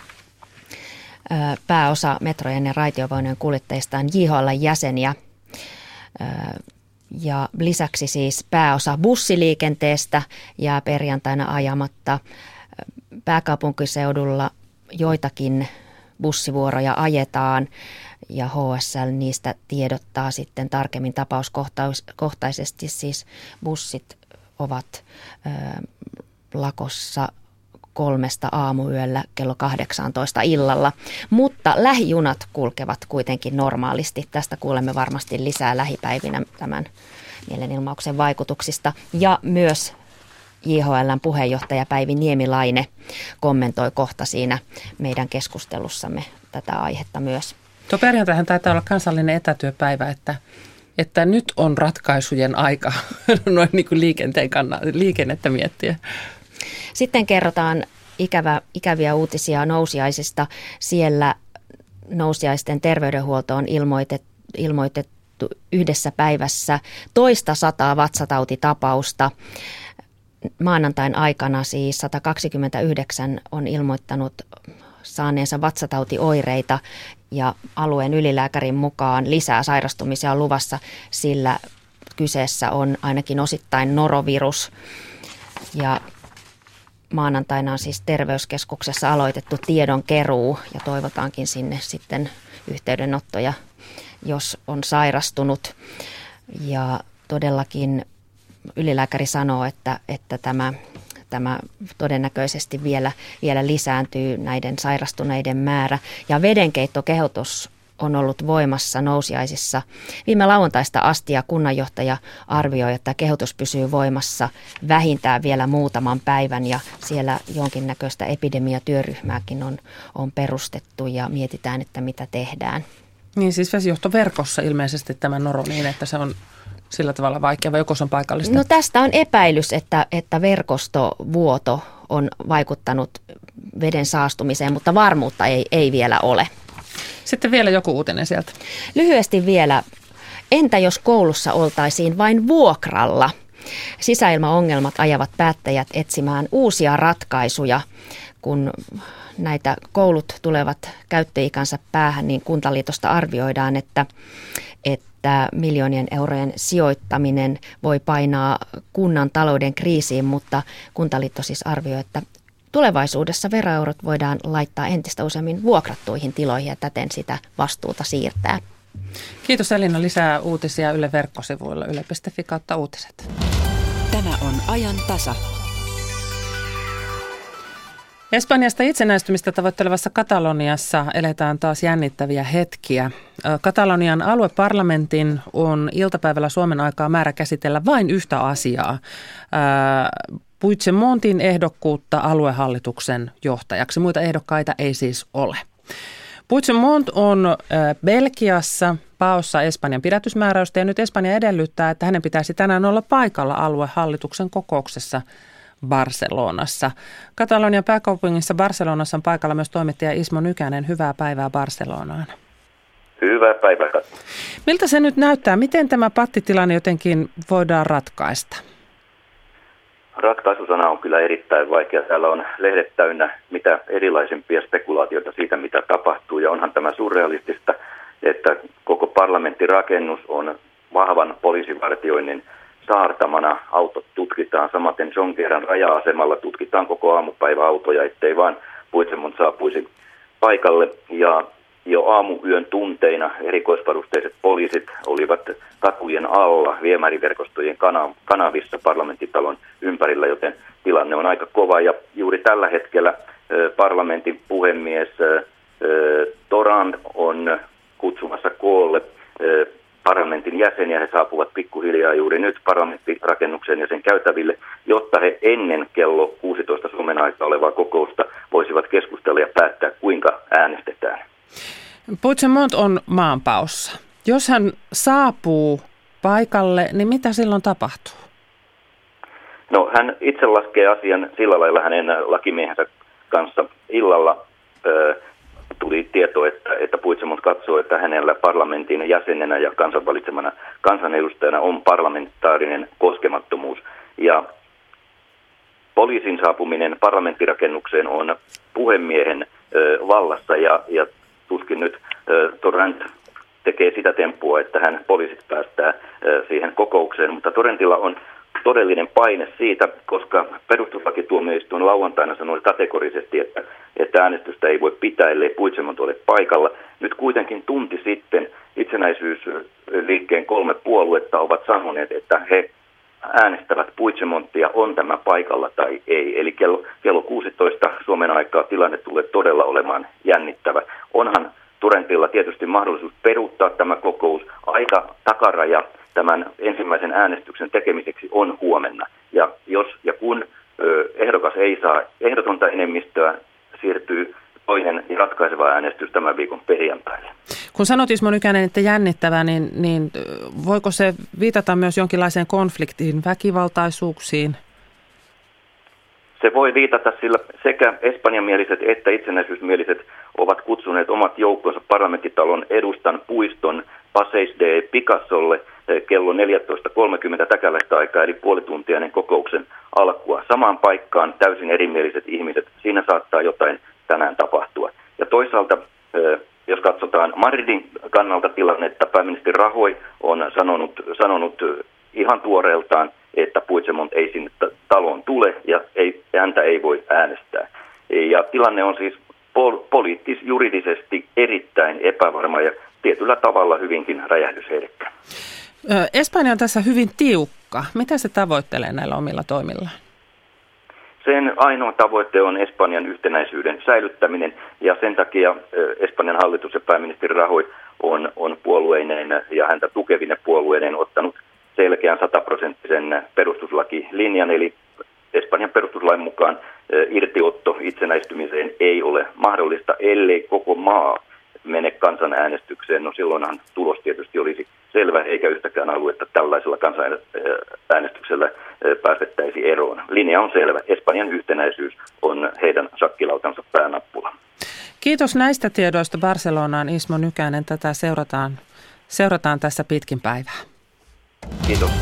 Pääosa metrojen ja raitiovaunujen kuljettajista on J H L:n jäseniä. Ja lisäksi siis pääosa bussiliikenteestä jää perjantaina ajamatta. Pääkaupunkiseudulla joitakin bussivuoroja ajetaan ja H S L niistä tiedottaa sitten tarkemmin tapauskohtaisesti. Siis bussit ovat ö, lakossa kolmesta aamuyöllä kello kahdeksantoista illalla. Mutta lähijunat kulkevat kuitenkin normaalisti. Tästä kuulemme varmasti lisää lähipäivinä tämän mielenilmauksen vaikutuksista. Ja myös J H L:n puheenjohtaja Päivi Niemilaine kommentoi kohta siinä meidän keskustelussamme tätä aihetta myös. Tuo perjantaihan taitaa olla kansallinen etätyöpäivä, että, että nyt on ratkaisujen aika noin niin kuin liikenteen kannalta, liikennettä miettiä. Sitten kerrotaan ikävä, ikäviä uutisia nousiaisista. Siellä nousiaisten terveydenhuolto on ilmoitettu, ilmoitettu yhdessä päivässä toista sataa vatsatautitapausta. Maanantain aikana siis sata kaksikymmentäyhdeksän on ilmoittanut saaneensa vatsatautioireita ja alueen ylilääkärin mukaan lisää sairastumisia on luvassa, sillä kyseessä on ainakin osittain norovirus. Ja maanantaina on siis terveyskeskuksessa aloitettu tiedonkeruu ja toivotaankin sinne sitten yhteydenottoja, jos on sairastunut. Ja todellakin ylilääkäri sanoo, että, että tämä, tämä todennäköisesti vielä, vielä lisääntyy näiden sairastuneiden määrä. Ja vedenkeittokehotus on ollut voimassa nousiaisissa viime lauantaista asti ja kunnanjohtaja arvioi, että kehotus pysyy voimassa vähintään vielä muutaman päivän ja siellä jonkinnäköistä epidemiatyöryhmääkin on, on perustettu ja mietitään, että mitä tehdään. Niin siis vesijohtoverkossa ilmeisesti tämä noro niin, että se on sillä tavalla vaikea, vai joko se on paikallista? No tästä on epäilys, että, että verkostovuoto on vaikuttanut veden saastumiseen, mutta varmuutta ei, ei vielä ole. Sitten vielä joku uutinen sieltä. Lyhyesti vielä. Entä jos koulussa oltaisiin vain vuokralla? Sisäilmaongelmat ajavat päättäjät etsimään uusia ratkaisuja, kun näitä koulut tulevat käyttöikänsä päähän, niin Kuntaliitosta arvioidaan, että, että miljoonien eurojen sijoittaminen voi painaa kunnan talouden kriisiin, mutta Kuntaliitto siis arvioi, että tulevaisuudessa veroeurot voidaan laittaa entistä useammin vuokrattuihin tiloihin ja täten sitä vastuuta siirtää. Kiitos Elina. Lisää uutisia Yle verkkosivuilla yle piste fi kautta uutiset. Tämä on ajan tasa. Espanjasta itsenäistymistä tavoittelevassa Kataloniassa eletään taas jännittäviä hetkiä. Katalonian alueparlamentin on iltapäivällä Suomen aikaa määrä käsitellä vain yhtä asiaa. Puigdemontin ehdokkuutta aluehallituksen johtajaksi. Muita ehdokkaita ei siis ole. Puigdemont on Belgiassa paossa Espanjan pidätysmääräystä ja nyt Espanja edellyttää, että hänen pitäisi tänään olla paikalla aluehallituksen kokouksessa Barcelonassa. Katalonian pääkaupungissa Barcelonassa on paikalla myös toimittaja Ismo Nykänen. Hyvää päivää Barcelonaan. Hyvää päivää. Miltä se nyt näyttää? Miten tämä pattitilanne jotenkin voidaan ratkaista? Ratkaisusana on kyllä erittäin vaikea. Täällä on lehdet täynnä mitä erilaisempia spekulaatioita siitä, mitä tapahtuu. Ja onhan tämä surrealistista, että koko parlamenttirakennus on vahvan poliisivartioinnin saartamana. Autot tutkitaan, samaten Jongeran raja-asemalla tutkitaan koko aamupäivä autoja, ettei vaan Puigdemont saapuisi paikalle. Ja jo aamuyön tunteina erikoisvarusteiset poliisit olivat katujen alla viemäriverkostojen kanavissa parlamenttitalon ympärillä, joten tilanne on aika kova. Ja juuri tällä hetkellä parlamentin puhemies Torrent on kutsumassa koolle parlamentin jäseniä. He saapuvat pikkuhiljaa juuri nyt parlamenttirakennukseen ja sen käytäville, jotta he ennen kello kuusitoista Suomen aikaa olevaa kokousta voisivat keskustella ja päättää, kuinka äänestetään. Puigdemont on maanpaossa. Jos hän saapuu paikalle, niin mitä silloin tapahtuu? No hän itse laskee asian sillä lailla hänen lakimiehensä kanssa illalla. Ö, tuli tieto, että, että Puigdemont katsoo, että hänellä parlamentin jäsenenä ja kansanvalitsemana kansanedustajana on parlamentaarinen koskemattomuus. Ja poliisin saapuminen parlamenttirakennukseen on puhemiehen ö, vallassa ja, ja tuskin nyt ö, Torrent tekee sitä temppua, että hän poliisit päästää ö, siihen kokoukseen, mutta Torrentilla on todellinen paine siitä, koska perustuslakituomioistuin lauantaina sanoi kategorisesti, että, että äänestystä ei voi pitää, ellei Puigdemont ole paikalla. Nyt kuitenkin tunti sitten itsenäisyysliikkeen kolme puoluetta ovat sanoneet, että he äänestävät Puigdemontia, on tämä paikalla tai ei. Eli kello, kello kuusitoista Suomen aikaa tilanne tulee todella olemaan jännittävä. Onhan Torrentilla tietysti mahdollisuus peruuttaa tämä kokous. Aika takaraja tämän ensimmäisen äänestyksen tekemiseksi on huomenna. Ja jos ja kun ö, ehdokas ei saa ehdotonta enemmistöä, siirtyy toinen ja ratkaiseva äänestys tämän viikon perjantaille. Kun sanot, Ismo Nykänen, että jännittävää, niin, niin voiko se viitata myös jonkinlaiseen konfliktiin, väkivaltaisuuksiin? Se voi viitata, sillä sekä espanjanmieliset että itsenäisyysmieliset ovat kutsuneet omat joukkonsa parlamenttitalon edustan puiston Passeis de Picassolle kello neljätoista kolmekymmentä täkäläistä aikaa, eli puoli tuntia ennen kokouksen alkua. Samaan paikkaan täysin erimieliset ihmiset, siinä saattaa jotain tänään tapahtua. Ja toisaalta, jos katsotaan Madridin kannalta tilannetta, pääministeri Rajoy on sanonut, sanonut ihan tuoreeltaan, että Puigdemont ei sinne taloon tule ja ei, häntä ei voi äänestää. Ja tilanne on siis pol- poliittis-juridisesti erittäin epävarma ja tietyllä tavalla hyvinkin räjähdysherkkä. Espanja on tässä hyvin tiukka. Mitä se tavoittelee näillä omilla toimillaan? Sen ainoa tavoite on Espanjan yhtenäisyyden säilyttäminen, ja sen takia Espanjan hallitus ja pääministeri Rajoy on, on puolueineen ja häntä tukevine puolueineen ottanut selkeän sataprosenttisen perustuslakilinjan, eli Espanjan perustuslain mukaan irtiotto itsenäistymiseen ei ole mahdollista, ellei koko maa mene kansanäänestykseen. No silloinhan tulos tietysti olisi selvä, eikä yhtäkään aluetta tällaisella kansanäänestyksellä päästettäisi eroon. Linja on selvä. Espanjan yhtenäisyys on heidän shakkilautansa päänappula. Kiitos näistä tiedoista Barcelonaan, Ismo Nykänen. Tätä seurataan, seurataan tässä pitkin päivää. Kiitos.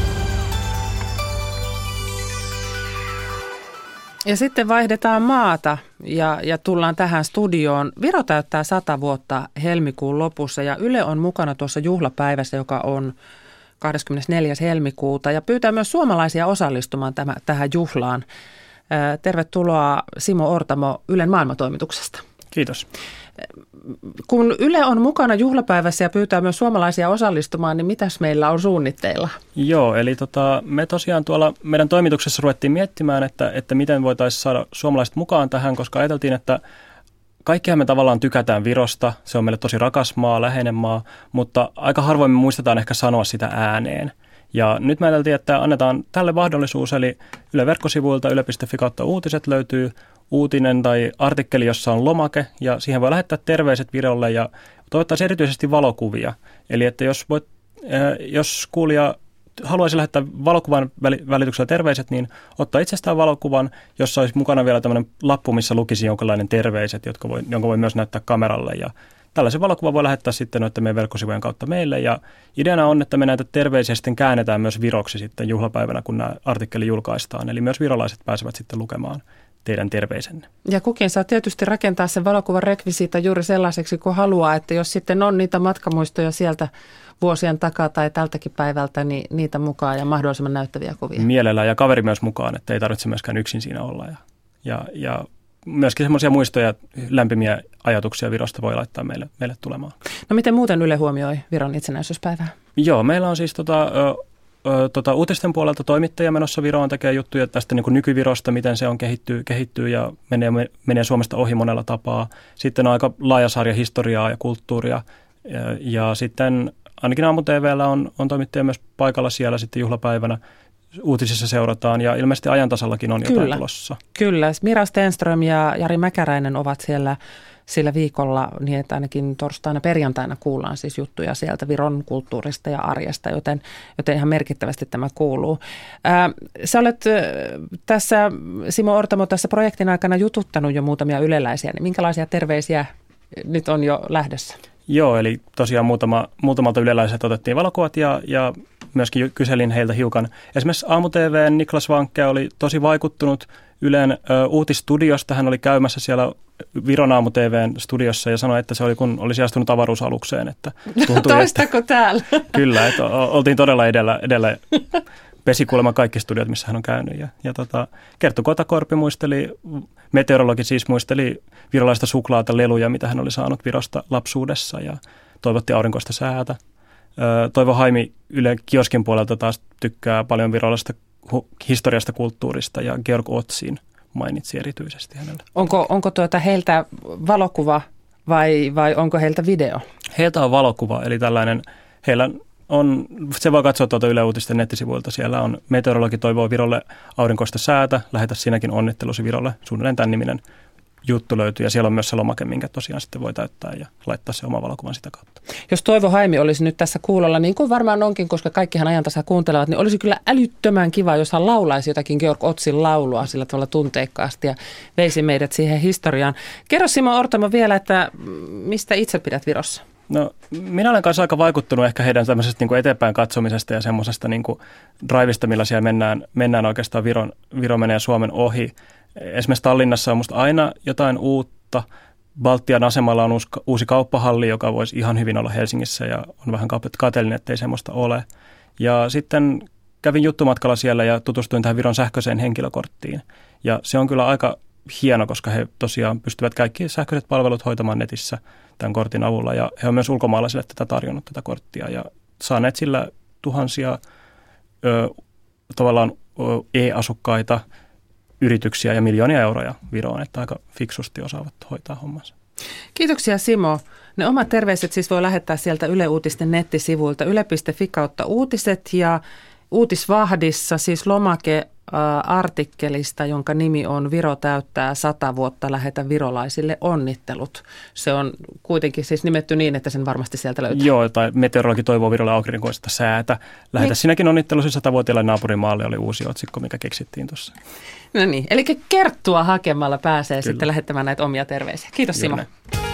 Ja sitten vaihdetaan maata ja, ja tullaan tähän studioon. Viro täyttää sata vuotta helmikuun lopussa ja Yle on mukana tuossa juhlapäivässä, joka on kahdeskymmenesneljäs helmikuuta. Ja pyytää myös suomalaisia osallistumaan tämä, tähän juhlaan. Tervetuloa Simo Ortamo Ylen maailmatoimituksesta. Kiitos. Kun Yle on mukana juhlapäivässä ja pyytää myös suomalaisia osallistumaan, niin mitäs meillä on suunnitteilla? Joo, eli tota, me tosiaan tuolla meidän toimituksessa ruvettiin miettimään, että, että miten voitaisiin saada suomalaiset mukaan tähän, koska ajateltiin, että kaikkihan me tavallaan tykätään Virosta, se on meille tosi rakas maa, läheinen maa, mutta aika harvoin me muistetaan ehkä sanoa sitä ääneen. Ja nyt me ajateltiin, että annetaan tälle mahdollisuus, eli Yle verkkosivuilta yle piste fi kautta uutiset löytyy uutinen tai artikkeli, jossa on lomake, ja siihen voi lähettää terveiset Virolle, ja toivottavasti erityisesti valokuvia. Eli että jos, voit, jos kuulija haluaisi lähettää valokuvan välityksellä terveiset, niin ottaa itsestään valokuvan, jossa olisi mukana vielä tämmöinen lappu, missä lukisi jonkinlainen terveiset, jotka voi, jonka voi myös näyttää kameralle, ja tällaisen valokuvan voi lähettää sitten noiden meidän verkkosivujen kautta meille, ja ideana on, että me näitä terveisiä sitten käännetään myös viroksi sitten juhlapäivänä, kun nämä artikkeli julkaistaan, eli myös virolaiset pääsevät sitten lukemaan teidän terveisenne. Ja kukin saa tietysti rakentaa sen valokuvan rekvisiita juuri sellaiseksi kuin haluaa, että jos sitten on niitä matkamuistoja sieltä vuosien takaa tai tältäkin päivältä, niin niitä mukaan ja mahdollisimman näyttäviä kuvia. Mielellään ja kaveri myös mukaan, että ei tarvitse myöskään yksin siinä olla. Ja, ja, ja myöskin semmoisia muistoja, lämpimiä ajatuksia Virosta voi laittaa meille, meille tulemaan. No miten muuten Yle huomioi Viron itsenäisyyspäivää? Joo, meillä on siis tota, ö, ö, tota, uutisten puolelta toimittaja menossa Viroon, tekee juttuja tästä niin kuin nykyvirosta, miten se on kehittyy, kehittyy ja menee, menee Suomesta ohi monella tapaa. Sitten on aika laaja sarja historiaa ja kulttuuria ja, ja sitten ainakin Aamu T V:llä on, on toimittaja myös paikalla siellä sitten juhlapäivänä. Uutisissa seurataan ja ilmeisesti Ajantasallakin on jotain Kyllä. tulossa. Kyllä. Mira Stenström ja Jari Mäkäräinen ovat siellä sillä viikolla niin, että ainakin torstaina perjantaina kuullaan siis juttuja sieltä Viron kulttuurista ja arjesta, joten, joten ihan merkittävästi tämä kuuluu. Ää, sä olet tässä, Simo Ortamo, tässä projektin aikana jututtanut jo muutamia yleläisiä, niin minkälaisia terveisiä nyt on jo lähdössä? Joo, eli tosiaan muutama, muutamalta yleläiset otettiin valokuvat ja, ja myöskin kyselin heiltä hiukan. Esimerkiksi Aamu T V:n Niklas Vankke oli tosi vaikuttunut Ylen ö, uutistudiosta. Hän oli käymässä siellä Viron Aamu T V:n studiossa ja sanoi, että se oli kun olisi astunut avaruusalukseen. Että tuntui, Toistako että, täällä? Kyllä, että oltiin todella edellä, edellä pesi kuulemma kaikki studiot, missä hän on käynyt. Ja, ja tota, Kerttu Kotakorpi muisteli, meteorologi siis muisteli virolaista suklaata, leluja, mitä hän oli saanut Virosta lapsuudessa ja toivotti aurinkoista säätä. Toivo Haimi Yle kioskin puolelta taas tykkää paljon virolaisesta historiasta, kulttuurista ja Georg Otzin mainitsi erityisesti hänelle. Onko, onko tuota heiltä valokuva vai, vai onko heiltä video? Heiltä on valokuva, eli tällainen, heillä on, se voi katsoa tuolta Yle Uutisten nettisivuilta, siellä on meteorologi toivoo Virolle aurinkoista säätä, lähetä sinäkin onnittelusi Virolle, suunnilleen tämän niminen juttu löytyy ja siellä on myös se lomake, minkä tosiaan sitten voi täyttää ja laittaa se oma valokuvan sitä kautta. Jos Toivo Haimi olisi nyt tässä kuulolla, niin kuin varmaan onkin, koska kaikkihan ajan tasa kuuntelevat, niin olisi kyllä älyttömän kiva, jos hän laulaisi jotakin Georg Otzin laulua sillä tavalla tunteikkaasti ja veisi meidät siihen historiaan. Kerro Simo Ortamo vielä, että mistä itse pidät Virossa? No, minä olen kanssa aika vaikuttunut ehkä heidän tämmöisestä niin kuin eteenpäin katsomisesta ja semmoisesta niin kuin drivista, millä siellä mennään, mennään oikeastaan Viron, Viro menee Suomen ohi. Esimerkiksi Tallinnassa on musta aina jotain uutta. Baltian asemalla on uusi, uusi kauppahalli, joka voisi ihan hyvin olla Helsingissä ja on vähän kateellinen, ettei semmoista ole. Ja sitten kävin juttumatkalla siellä ja tutustuin tähän Viron sähköiseen henkilökorttiin. Ja se on kyllä aika hieno, koska he tosiaan pystyvät kaikki sähköiset palvelut hoitamaan netissä tämän kortin avulla. Ja he on myös ulkomaalaisille tätä tarjonnut tätä korttia ja saaneet sillä tuhansia ö, tavallaan ö, e-asukkaita, yrityksiä ja miljoonia euroja Viroon, että aika fiksusti osaavat hoitaa hommansa. Kiitoksia Simo. Ne omat terveiset siis voi lähettää sieltä Yle Uutisten nettisivuilta yle piste fi kautta uutiset ja Uutisvahdissa siis lomake äh, artikkelista, jonka nimi on Viro täyttää sata vuotta, lähetä virolaisille onnittelut. Se on kuitenkin siis nimetty niin, että sen varmasti sieltä löytyy. Joo, tai meteorologi toivoo Virolle aurinkoista säätä. Lähetä niin. Sinäkin onnittelusi satavuotiaille naapurimaalle oli uusi otsikko, mikä keksittiin tuossa. No niin, eli Kerttua hakemalla pääsee Kyllä. sitten lähettämään näitä omia terveisiä. Kiitos Simo. Kyllä.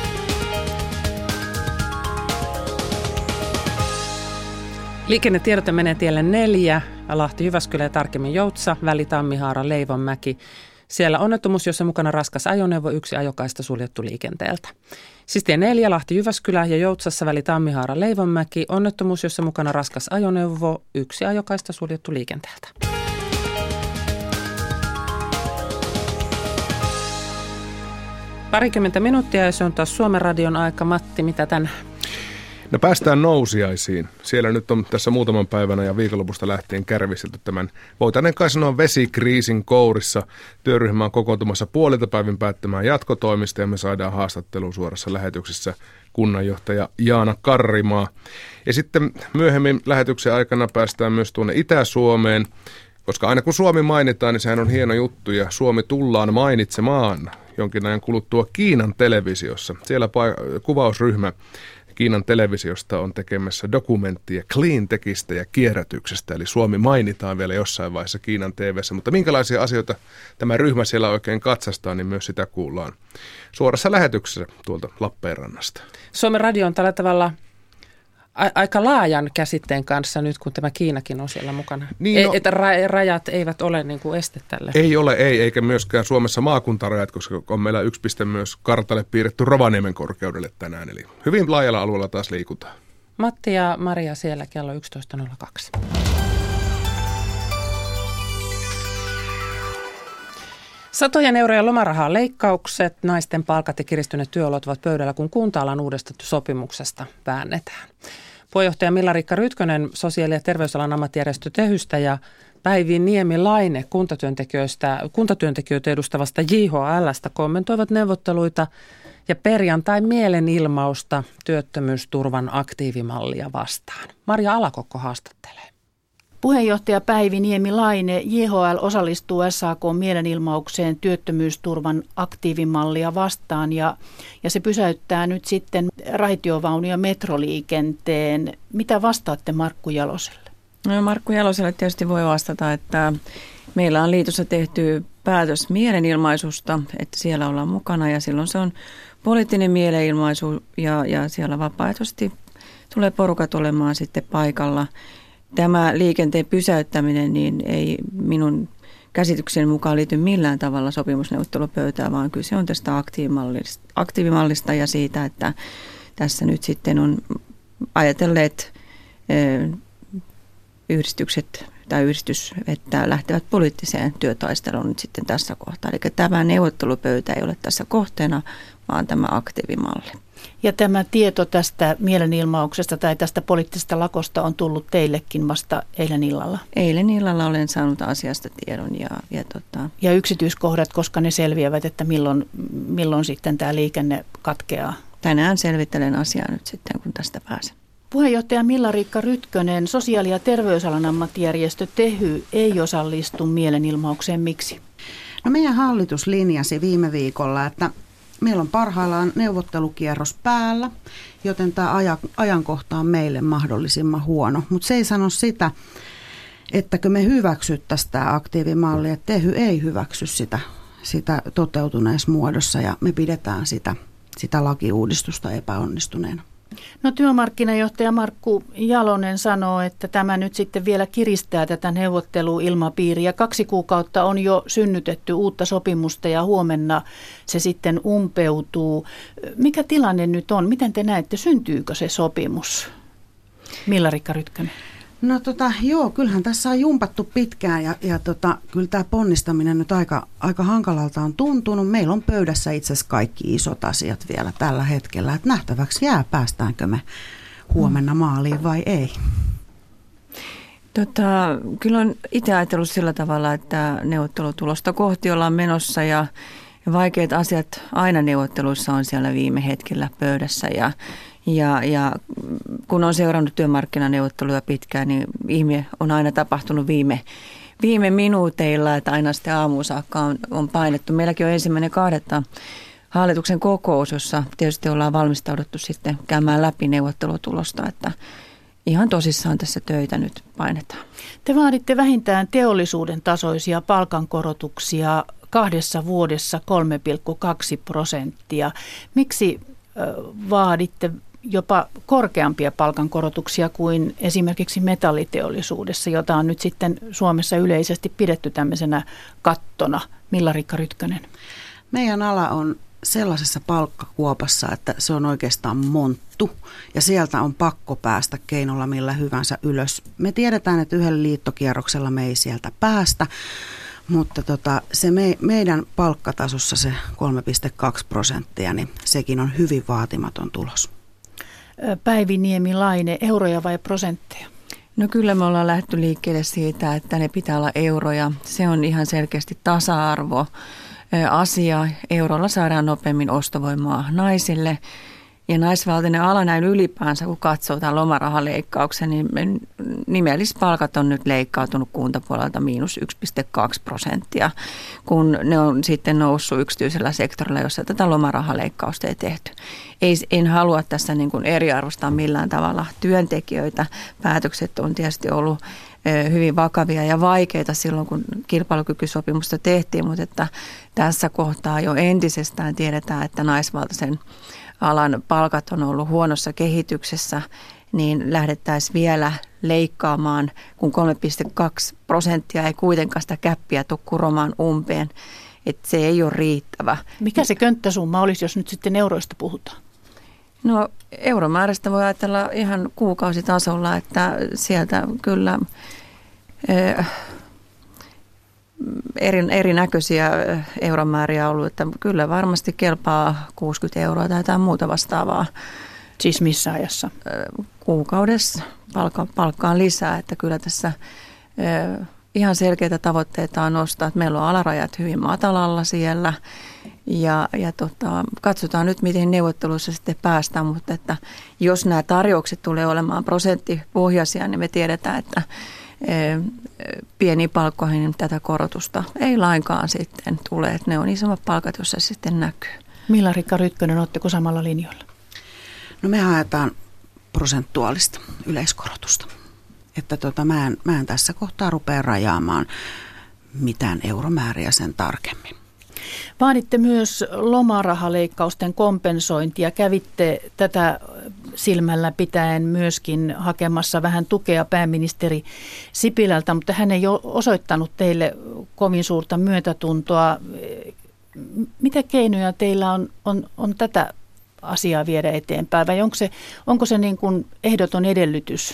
Liikennetiedote menee tielle neljä, Lahti Jyväskylä ja tarkemmin Joutsa, väli Tammihaara Leivonmäki. Siellä onnettomuus, jossa mukana raskas ajoneuvo, yksi ajokaista suljettu liikenteeltä. Siis tie neljä, Lahti Jyväskylä ja Joutsassa väli Tammihaara Leivonmäki. Onnettomuus, jossa mukana raskas ajoneuvo, yksi ajokaista suljettu liikenteeltä. Parikymmentä minuuttia ja se on taas Suomen radion aika. Matti, mitä tänään? No päästään nousiaisiin. Siellä nyt on tässä muutaman päivänä ja viikonlopusta lähtien kärvistelty tämän, voitaneen kai sanoa vesikriisin kourissa. Työryhmä on kokoontumassa puolilta päivin päättämään jatkotoimista ja me saadaan haastatteluun suorassa lähetyksessä kunnanjohtaja Jaana Karrimaa. Ja sitten myöhemmin lähetyksen aikana päästään myös tuonne Itä-Suomeen, koska aina kun Suomi mainitaan, niin sehän on hieno juttu ja Suomi tullaan mainitsemaan jonkin ajan kuluttua Kiinan televisiossa. Siellä pa- kuvausryhmä Kiinan televisiosta on tekemässä dokumenttia cleantechistä ja kierrätyksestä, eli Suomi mainitaan vielä jossain vaiheessa Kiinan T V:ssä, mutta minkälaisia asioita tämä ryhmä siellä oikein katsastaa, niin myös sitä kuullaan suorassa lähetyksessä tuolta Lappeenrannasta. Suomen radio on tällä tavalla a- aika laajan käsitteen kanssa nyt, kun tämä Kiinakin on siellä mukana. Niin no, e- että ra- rajat eivät ole niin kuin este tälle. Ei ole, ei, eikä myöskään Suomessa maakuntarajat, koska on meillä yksi piste myös kartalle piirretty Rovaniemen korkeudelle tänään. Eli hyvin laajalla alueella taas liikutaan. Matti ja Maria siellä kello yksitoista nolla kaksi. Satojen eurojen lomarahaa leikkaukset, naisten palkat ja kiristyneet työolot ovat pöydällä, kun kunta-alan uudesta sopimuksesta väännetään. Puheenjohtaja Milla-Riikka Rytkönen sosiaali- ja terveysalan ammattijärjestö Tehystä ja Päivi Niemi-Laine kuntatyöntekijöistä, kuntatyöntekijöitä edustavasta J H L:stä kommentoivat neuvotteluita ja perjantai mielenilmausta työttömyysturvan aktiivimallia vastaan. Maria Alakokko haastattelee. Puheenjohtaja Päivi Niemi-Laine, J H L osallistuu S A K-mielenilmaukseen työttömyysturvan aktiivimallia vastaan ja, ja se pysäyttää nyt sitten raitiovaunu- ja metroliikenteen. Mitä vastaatte Markku Jaloselle? No, Markku Jaloselle tietysti voi vastata, että meillä on liitossa tehty päätös mielenilmaisusta, että siellä ollaan mukana ja silloin se on poliittinen mielenilmaisu ja, ja siellä vapaaehtoisesti tulee porukat olemaan sitten paikalla. Tämä liikenteen pysäyttäminen niin ei minun käsityksen mukaan liity millään tavalla sopimusneuvottelupöytään, vaan kyse on tästä aktiivimallista, aktiivimallista ja siitä, että tässä nyt sitten on ajatelleet ö, yhdistykset tai yhdistys, että lähtevät poliittiseen työtaisteluun nyt sitten tässä kohtaa. Eli tämä neuvottelupöytä ei ole tässä kohteena, vaan tämä aktiivimalli. Ja tämä tieto tästä mielenilmauksesta tai tästä poliittisesta lakosta on tullut teillekin vasta eilen illalla? Eilen illalla olen saanut asiasta tiedon. Ja, ja, tota... ja yksityiskohdat, koska ne selviävät, että milloin, milloin sitten tämä liikenne katkeaa? Tänään selvittelen asiaa nyt sitten, kun tästä pääsen. Puheenjohtaja Milla-Riikka Rytkönen, sosiaali- ja terveysalan ammattijärjestö Tehy ei osallistu mielenilmaukseen. Miksi? No meidän hallitus linjasi viime viikolla, että meillä on parhaillaan neuvottelukierros päällä, joten tämä ajankohta on meille mahdollisimman huono. Mutta se ei sano sitä, ettäkö me hyväksyttäisiin tämä aktiivimalli, että Tehy ei hyväksy sitä, sitä toteutuneessa muodossa ja me pidetään sitä, sitä lakiuudistusta epäonnistuneena. No työmarkkinajohtaja Markku Jalonen sanoo, että tämä nyt sitten vielä kiristää tätä neuvotteluilmapiiriä. Kaksi kuukautta on jo synnytetty uutta sopimusta ja huomenna se sitten umpeutuu. Mikä tilanne nyt on? Miten te näette, syntyykö se sopimus? Milla-Riikka Rytkönen. No tota, joo, kyllähän tässä on jumpattu pitkään ja, ja tota, kyllä tämä ponnistaminen nyt aika, aika hankalalta on tuntunut. Meillä on pöydässä itse asiassa kaikki isot asiat vielä tällä hetkellä. Että nähtäväksi jää, päästäänkö me huomenna maaliin vai ei. Tota, kyllä on itse ajatellut sillä tavalla, että neuvottelutulosta kohti ollaan menossa ja vaikeat asiat aina neuvotteluissa on siellä viime hetkellä pöydässä ja Ja, ja kun on seurannut työmarkkinaneuvotteluja pitkään, niin ihme on aina tapahtunut viime, viime minuuteilla, että aina sitten aamuun saakka on, on painettu. Meilläkin on ensimmäinen kahdetta hallituksen kokous, jossa tietysti ollaan valmistauduttu sitten käymään läpi neuvottelutulosta, että ihan tosissaan tässä töitä nyt painetaan. Te vaaditte vähintään teollisuuden tasoisia palkankorotuksia kahdessa vuodessa kolme pilkku kaksi prosenttia. Miksi vaaditte jopa korkeampia palkankorotuksia kuin esimerkiksi metalliteollisuudessa, jota on nyt sitten Suomessa yleisesti pidetty tämmöisenä kattona? Milla-Riikka Rytkönen. Meidän ala on sellaisessa palkkakuopassa, että se on oikeastaan monttu ja sieltä on pakko päästä keinolla millä hyvänsä ylös. Me tiedetään, että yhdellä liittokierroksella me ei sieltä päästä, mutta tota, se me, meidän palkkatasossa se kolme pilkku kaksi prosenttia, niin sekin on hyvin vaatimaton tulos. Päivi Niemi-Laine, euroja vai prosentteja? No kyllä me ollaan lähty liikkeelle siitä, että ne pitää olla euroja. Se on ihan selkeästi tasa-arvo asia. Eurolla saadaan nopeammin ostovoimaa naisille. Ja naisvaltainen ala näin ylipäänsä, kun katsoo tämän lomarahaleikkauksen, niin nimellispalkat on nyt leikkautunut kuntapuolelta miinus yksi pilkku kaksi prosenttia, kun ne on sitten noussut yksityisellä sektorilla, jossa tätä lomarahaleikkausta ei tehty. Ei, en halua tässä niin kuin eriarvostaa millään tavalla työntekijöitä. Päätökset on tietysti ollut hyvin vakavia ja vaikeita silloin, kun kilpailukykysopimusta tehtiin, mutta että tässä kohtaa jo entisestään tiedetään, että naisvaltaisen alan palkat on ollut huonossa kehityksessä, niin lähdettäisiin vielä leikkaamaan, kun kolme pilkku kaksi prosenttia ei kuitenkaan sitä käppiä tule kuromaan umpeen, että se ei ole riittävä. Mikä se könttäsumma olisi, jos nyt sitten euroista puhutaan? No euromäärästä voi ajatella ihan kuukausitasolla, että sieltä kyllä eh, eri, erinäköisiä euromääriä ollut, että kyllä varmasti kelpaa kuusikymmentä euroa tai jotain muuta vastaavaa. Siis missä ajassa? Kuukaudessa palkka, palkkaan lisää, että kyllä tässä eh, ihan selkeitä tavoitteita on nostaa, että meillä on alarajat hyvin matalalla siellä ja, ja tota, katsotaan nyt, miten neuvotteluissa sitten päästään, mutta että jos nämä tarjoukset tulee olemaan prosenttipohjaisia, niin me tiedetään, että pieniin palkkoihin tätä korotusta ei lainkaan sitten tule, että ne on isommat palkat, joissa se sitten näkyy. Milla-Riikka Rytkönen, oletteko samalla linjoilla? No me haetaan prosentuaalista yleiskorotusta. Että tota, mä, en, mä en tässä kohtaa rupea rajaamaan mitään euromääriä sen tarkemmin. Vaaditte myös lomarahaleikkausten kompensointia. Kävitte tätä silmällä pitäen myöskin hakemassa vähän tukea pääministeri Sipilältä, mutta hän ei ole osoittanut teille kovin suurta myötätuntoa. Mitä keinoja teillä on, on, on tätä asiaa viedä eteenpäin vai onko se, onko se niin kuin ehdoton edellytys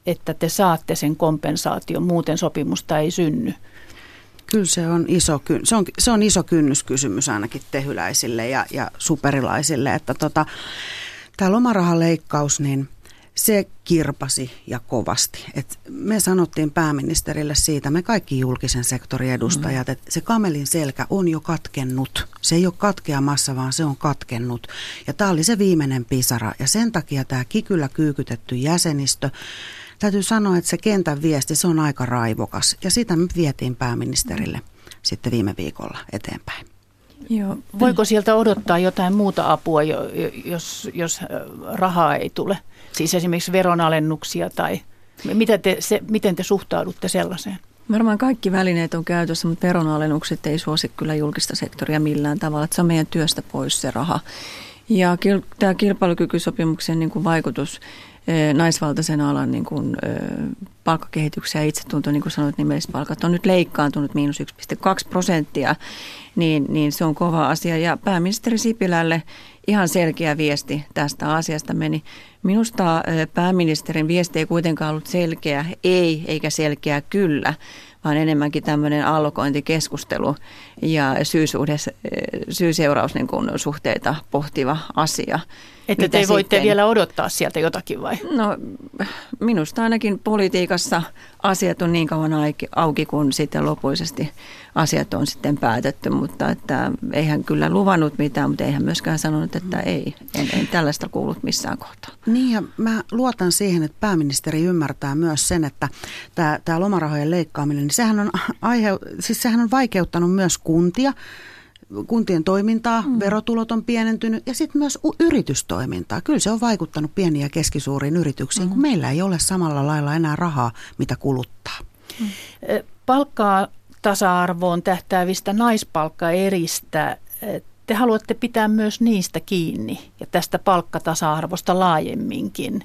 että te saatte sen kompensaation, muuten sopimusta ei synny? Kyllä se on iso, se on, se on iso kynnyskysymys ainakin tehyläisille ja, ja superilaisille, että tota, tämä lomarahaleikkaus, niin se kirpasi ja kovasti. Et me sanottiin pääministerille siitä, me kaikki julkisen sektorin edustajat, mm. että se kamelin selkä on jo katkennut. Se ei ole katkeamassa, vaan se on katkennut. Ja tämä oli se viimeinen pisara. Ja sen takia tämä kikyllä kyykytetty jäsenistö, täytyy sanoa, että se kentän viesti, se on aika raivokas. Ja sitä me vietiin pääministerille mm. sitten viime viikolla eteenpäin. Joo. Voiko sieltä odottaa jotain muuta apua, jos, jos rahaa ei tule? Siis esimerkiksi veronalennuksia tai miten te, se, miten te suhtaudutte sellaiseen? Varmaan kaikki välineet on käytössä, mutta veronalennukset ei suosi kyllä julkista sektoria millään tavalla. Että se on meidän työstä pois se raha. Ja kil, tämä kilpailukykysopimuksen niin kuin vaikutus naisvaltaisen alan niin kuin, palkkakehitykseen ja itsetunto, niin kuin sanoit, nimellispalkat on nyt leikkaantunut miinus yksi pilkku kaksi prosenttia, niin, niin se on kova asia. Ja pääministeri Sipilälle ihan selkeä viesti tästä asiasta meni. Minusta pääministerin viesti ei kuitenkaan ollut selkeä ei eikä selkeä kyllä, vaan enemmänkin tämmöinen allokointikeskustelu ja syy-seuraus niin kuin suhteita pohtiva asia. Että te voitte sitten vielä odottaa sieltä jotakin vai? No minusta ainakin politiikassa asiat on niin kauan auki, kun sitten lopullisesti asiat on sitten päätetty, mutta että eihän kyllä luvannut mitään, mutta eihän myöskään sanonut, että ei, en, en tällaista kuullut missään kohtaa. Niin ja mä luotan siihen, että pääministeri ymmärtää myös sen, että tämä, tämä lomarahojen leikkaaminen, niin sehän on, aihe, siis sehän on vaikeuttanut myös kuntia. Kuntien toimintaa, mm. verotulot on pienentynyt ja sitten myös yritystoimintaa. Kyllä se on vaikuttanut pieniin ja keskisuuriin yrityksiin, mm. kun meillä ei ole samalla lailla enää rahaa, mitä kuluttaa. Mm. Palkkaa tasa-arvoon tähtäävistä naispalkkaeristä. Te haluatte pitää myös niistä kiinni ja tästä palkkatasa-arvosta laajemminkin.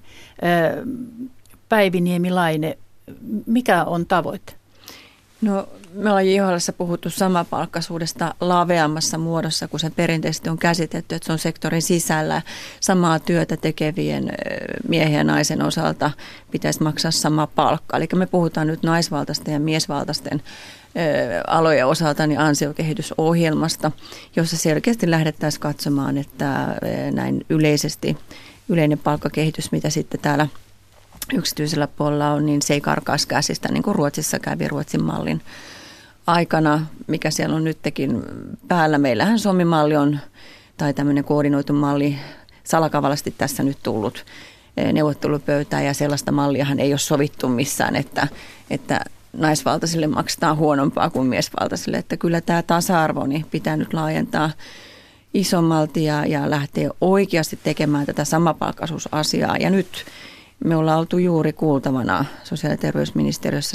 Päivi Niemi-Laine, mikä on tavoite? No me ollaan J H L:ssä puhuttu samapalkkaisuudesta laveammassa muodossa, kun se perinteisesti on käsitetty, että se on sektorin sisällä samaa työtä tekevien miehen ja naisen osalta pitäisi maksaa sama palkka. Eli me puhutaan nyt naisvaltaisten ja miesvaltaisten alojen osalta niin ansiokehitysohjelmasta, jossa selkeästi lähdettäisiin katsomaan, että näin yleisesti yleinen palkkakehitys, mitä sitten täällä yksityisellä puolella on, niin se ei karkaisi käsistä, niin kuin Ruotsissa kävi Ruotsin mallin aikana, mikä siellä on nytkin päällä. Meillähän Suomi-malli on, tai tämmöinen koordinoitu malli, salakavalasti tässä nyt tullut neuvottelupöytään, ja sellaista malliahan ei ole sovittu missään, että, että naisvaltaisille maksetaan huonompaa kuin miesvaltaisille. Että kyllä tämä tasa-arvo niin pitää nyt laajentaa isommalti ja, ja lähteä oikeasti tekemään tätä samapalkkaisuusasiaa. Ja nyt me ollaan oltu juuri kuultavana sosiaali- ja terveysministeriössä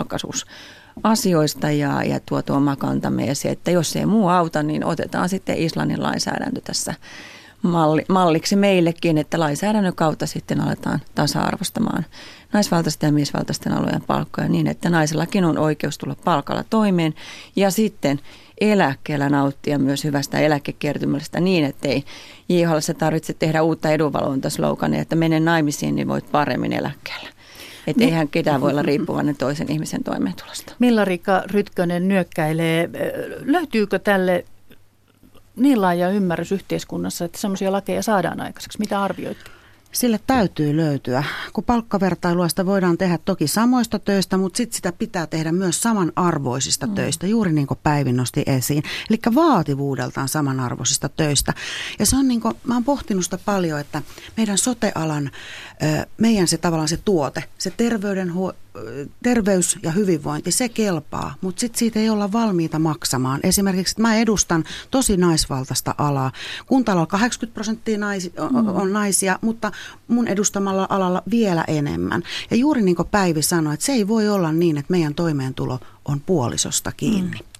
samapalkkaisuusasioista ja, ja tuotu oma kantamme ja se, että jos ei muu auta, niin otetaan sitten Islannin lainsäädäntö tässä malli, malliksi meillekin, että lainsäädännön kautta sitten aletaan tasa-arvostamaan naisvaltaisten ja miesvaltaisten alojen palkkoja niin, että naisellakin on oikeus tulla palkalla toimeen ja sitten eläkkeellä nauttia myös hyvästä eläkekertymästä niin, ettei J H L:ssä tarvitse tehdä uutta edunvalvontaslogania, että mene naimisiin, niin voit paremmin eläkkeellä. Että no. eihän ketään voi olla riippuvainen toisen ihmisen toimeentulosta. Milla-Riikka Rytkönen nyökkäilee. Löytyykö tälle niin laaja ymmärrys yhteiskunnassa, että sellaisia lakeja saadaan aikaiseksi? Mitä arvioitte? Sille täytyy löytyä, kun palkkavertailua sitä voidaan tehdä toki samoista töistä, mutta sitten sitä pitää tehdä myös samanarvoisista mm. töistä, juuri niin kuin Päivi nosti esiin. Eli vaativuudeltaan samanarvoisista töistä. Ja se on niin kuin, mä oon pohtinut sitä paljon, että meidän sote-alan, meidän se tavallaan se tuote, se terveydenhuo- terveys ja hyvinvointi, se kelpaa, mutta sitten siitä ei olla valmiita maksamaan. Esimerkiksi, että mä edustan tosi naisvaltaista alaa. Kunta-alalla kahdeksankymmentä prosenttia naisi, on, on naisia, mutta mun edustamalla alalla vielä enemmän. Ja juuri niin kuin Päivi sanoi, että se ei voi olla niin, että meidän toimeentulo on puolisosta kiinni. Mm.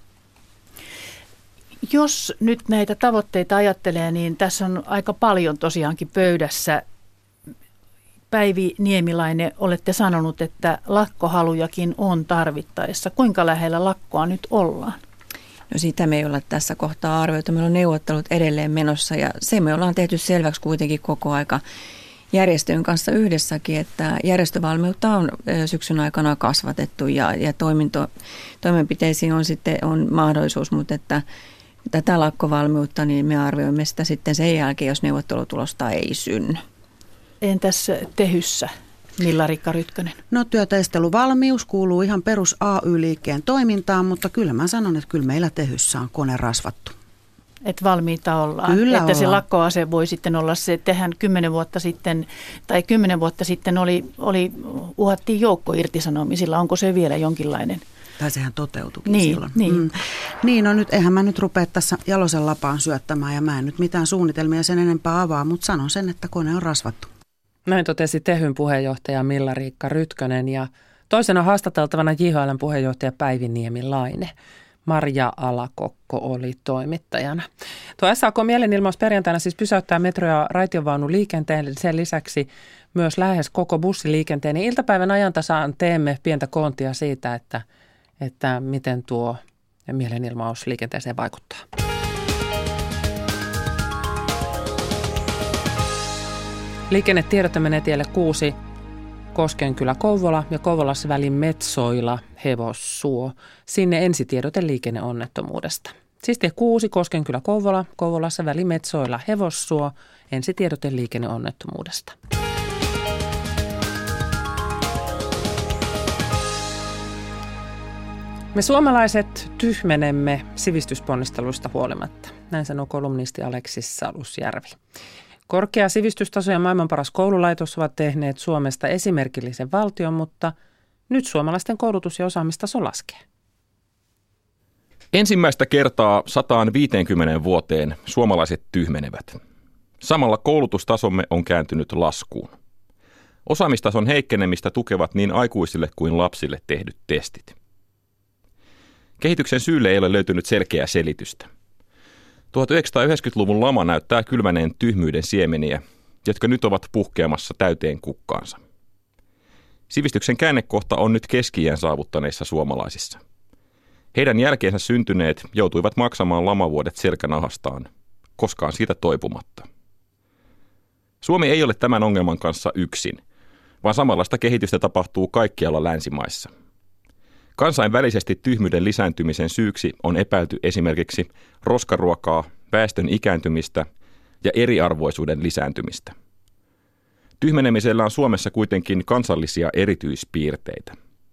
Jos nyt näitä tavoitteita ajattelee, niin tässä on aika paljon tosiaankin pöydässä. Päivi Niemi-Laine, olette sanonut, että lakkohalujakin on tarvittaessa. Kuinka lähellä lakkoa nyt ollaan? No sitä me ei olla tässä kohtaa arvioitu. Meillä on neuvottelut edelleen menossa ja se me ollaan tehty selväksi kuitenkin koko aika järjestöjen kanssa yhdessäkin, että järjestövalmiutta on syksyn aikana kasvatettu ja, ja toiminto, toimenpiteisiin on sitten on mahdollisuus, mutta että tätä lakkovalmiutta niin me arvioimme sitä sitten sen jälkeen, jos neuvottelutulosta ei synny. Entäs Tehyssä? Milla-Riikka Rytkönen. No työtaisteluvalmius kuuluu ihan perus A Y-liikkeen toimintaan, mutta kyllä mä sanon, että kyllä meillä Tehyssä on kone rasvattu. Että valmiita ollaan. Kyllä että ollaan. Se lakkoase voi sitten olla se, tehän kymmenen vuotta sitten, tai kymmenen vuotta sitten oli, oli uhattiin joukko irtisanomisilla. Onko se vielä jonkinlainen? Tai sehän toteutuikin niin, silloin. Niin. Mm. niin, no nyt eihän mä nyt rupea tässä Jalosen lapaan syöttämään ja mä en nyt mitään suunnitelmia sen enempää avaa, mutta sanon sen, että kone on rasvattu. Näin totesi Tehyn puheenjohtaja Milla-Riikka Rytkönen ja toisena haastateltavana J H L:n puheenjohtaja Päivi Niemi-Laine. Marja Alakokko oli toimittajana. Tuo S A K-mielenilmaus perjantaina siis pysäyttää metro- ja raitiovaunu liikenteen. Sen lisäksi myös lähes koko bussiliikenteen. Iltapäivän ajantasaan teemme pientä koontia siitä, että, että miten tuo mielenilmaus liikenteeseen vaikuttaa. Liikennetiedotte menee tielle kuusi, Koskenkylä Kouvola ja Kouvolassa välin Metsoila Hevossuo. Sinne ensitiedote liikenneonnettomuudesta. Siis tie kuusi, Koskenkylä Kouvola, Kouvolassa välin Metsoila Hevossuo, ensitiedote liikenneonnettomuudesta. Me suomalaiset tyhmenemme sivistysponnisteluista huolimatta. Näin sanoo kolumnisti Aleksis Salusjärvi. Korkea sivistystaso ja maailman paras koululaitos ovat tehneet Suomesta esimerkillisen valtion, mutta nyt suomalaisten koulutus- ja osaamistaso laskee. Ensimmäistä kertaa sata viisikymmentä vuoteen suomalaiset tyhmenevät. Samalla koulutustasomme on kääntynyt laskuun. Osaamistason heikkenemistä tukevat niin aikuisille kuin lapsille tehdyt testit. Kehityksen syylle ei ole löytynyt selkeää selitystä. tuhatyhdeksänsataayhdeksänkymmentäluvun lama näyttää kylväneen tyhmyyden siemeniä, jotka nyt ovat puhkeamassa täyteen kukkaansa. Sivistyksen käännekohta on nyt keski-iän saavuttaneissa suomalaisissa. Heidän jälkeensä syntyneet joutuivat maksamaan lamavuodet selkänahastaan, koskaan siitä toipumatta. Suomi ei ole tämän ongelman kanssa yksin, vaan samanlaista kehitystä tapahtuu kaikkialla länsimaissa. Kansainvälisesti tyhmyyden lisääntymisen syyksi on epäilty esimerkiksi roskaruokaa, väestön ikääntymistä ja eriarvoisuuden lisääntymistä. Tyhmenemisellä on Suomessa kuitenkin kansallisia erityispiirteitä.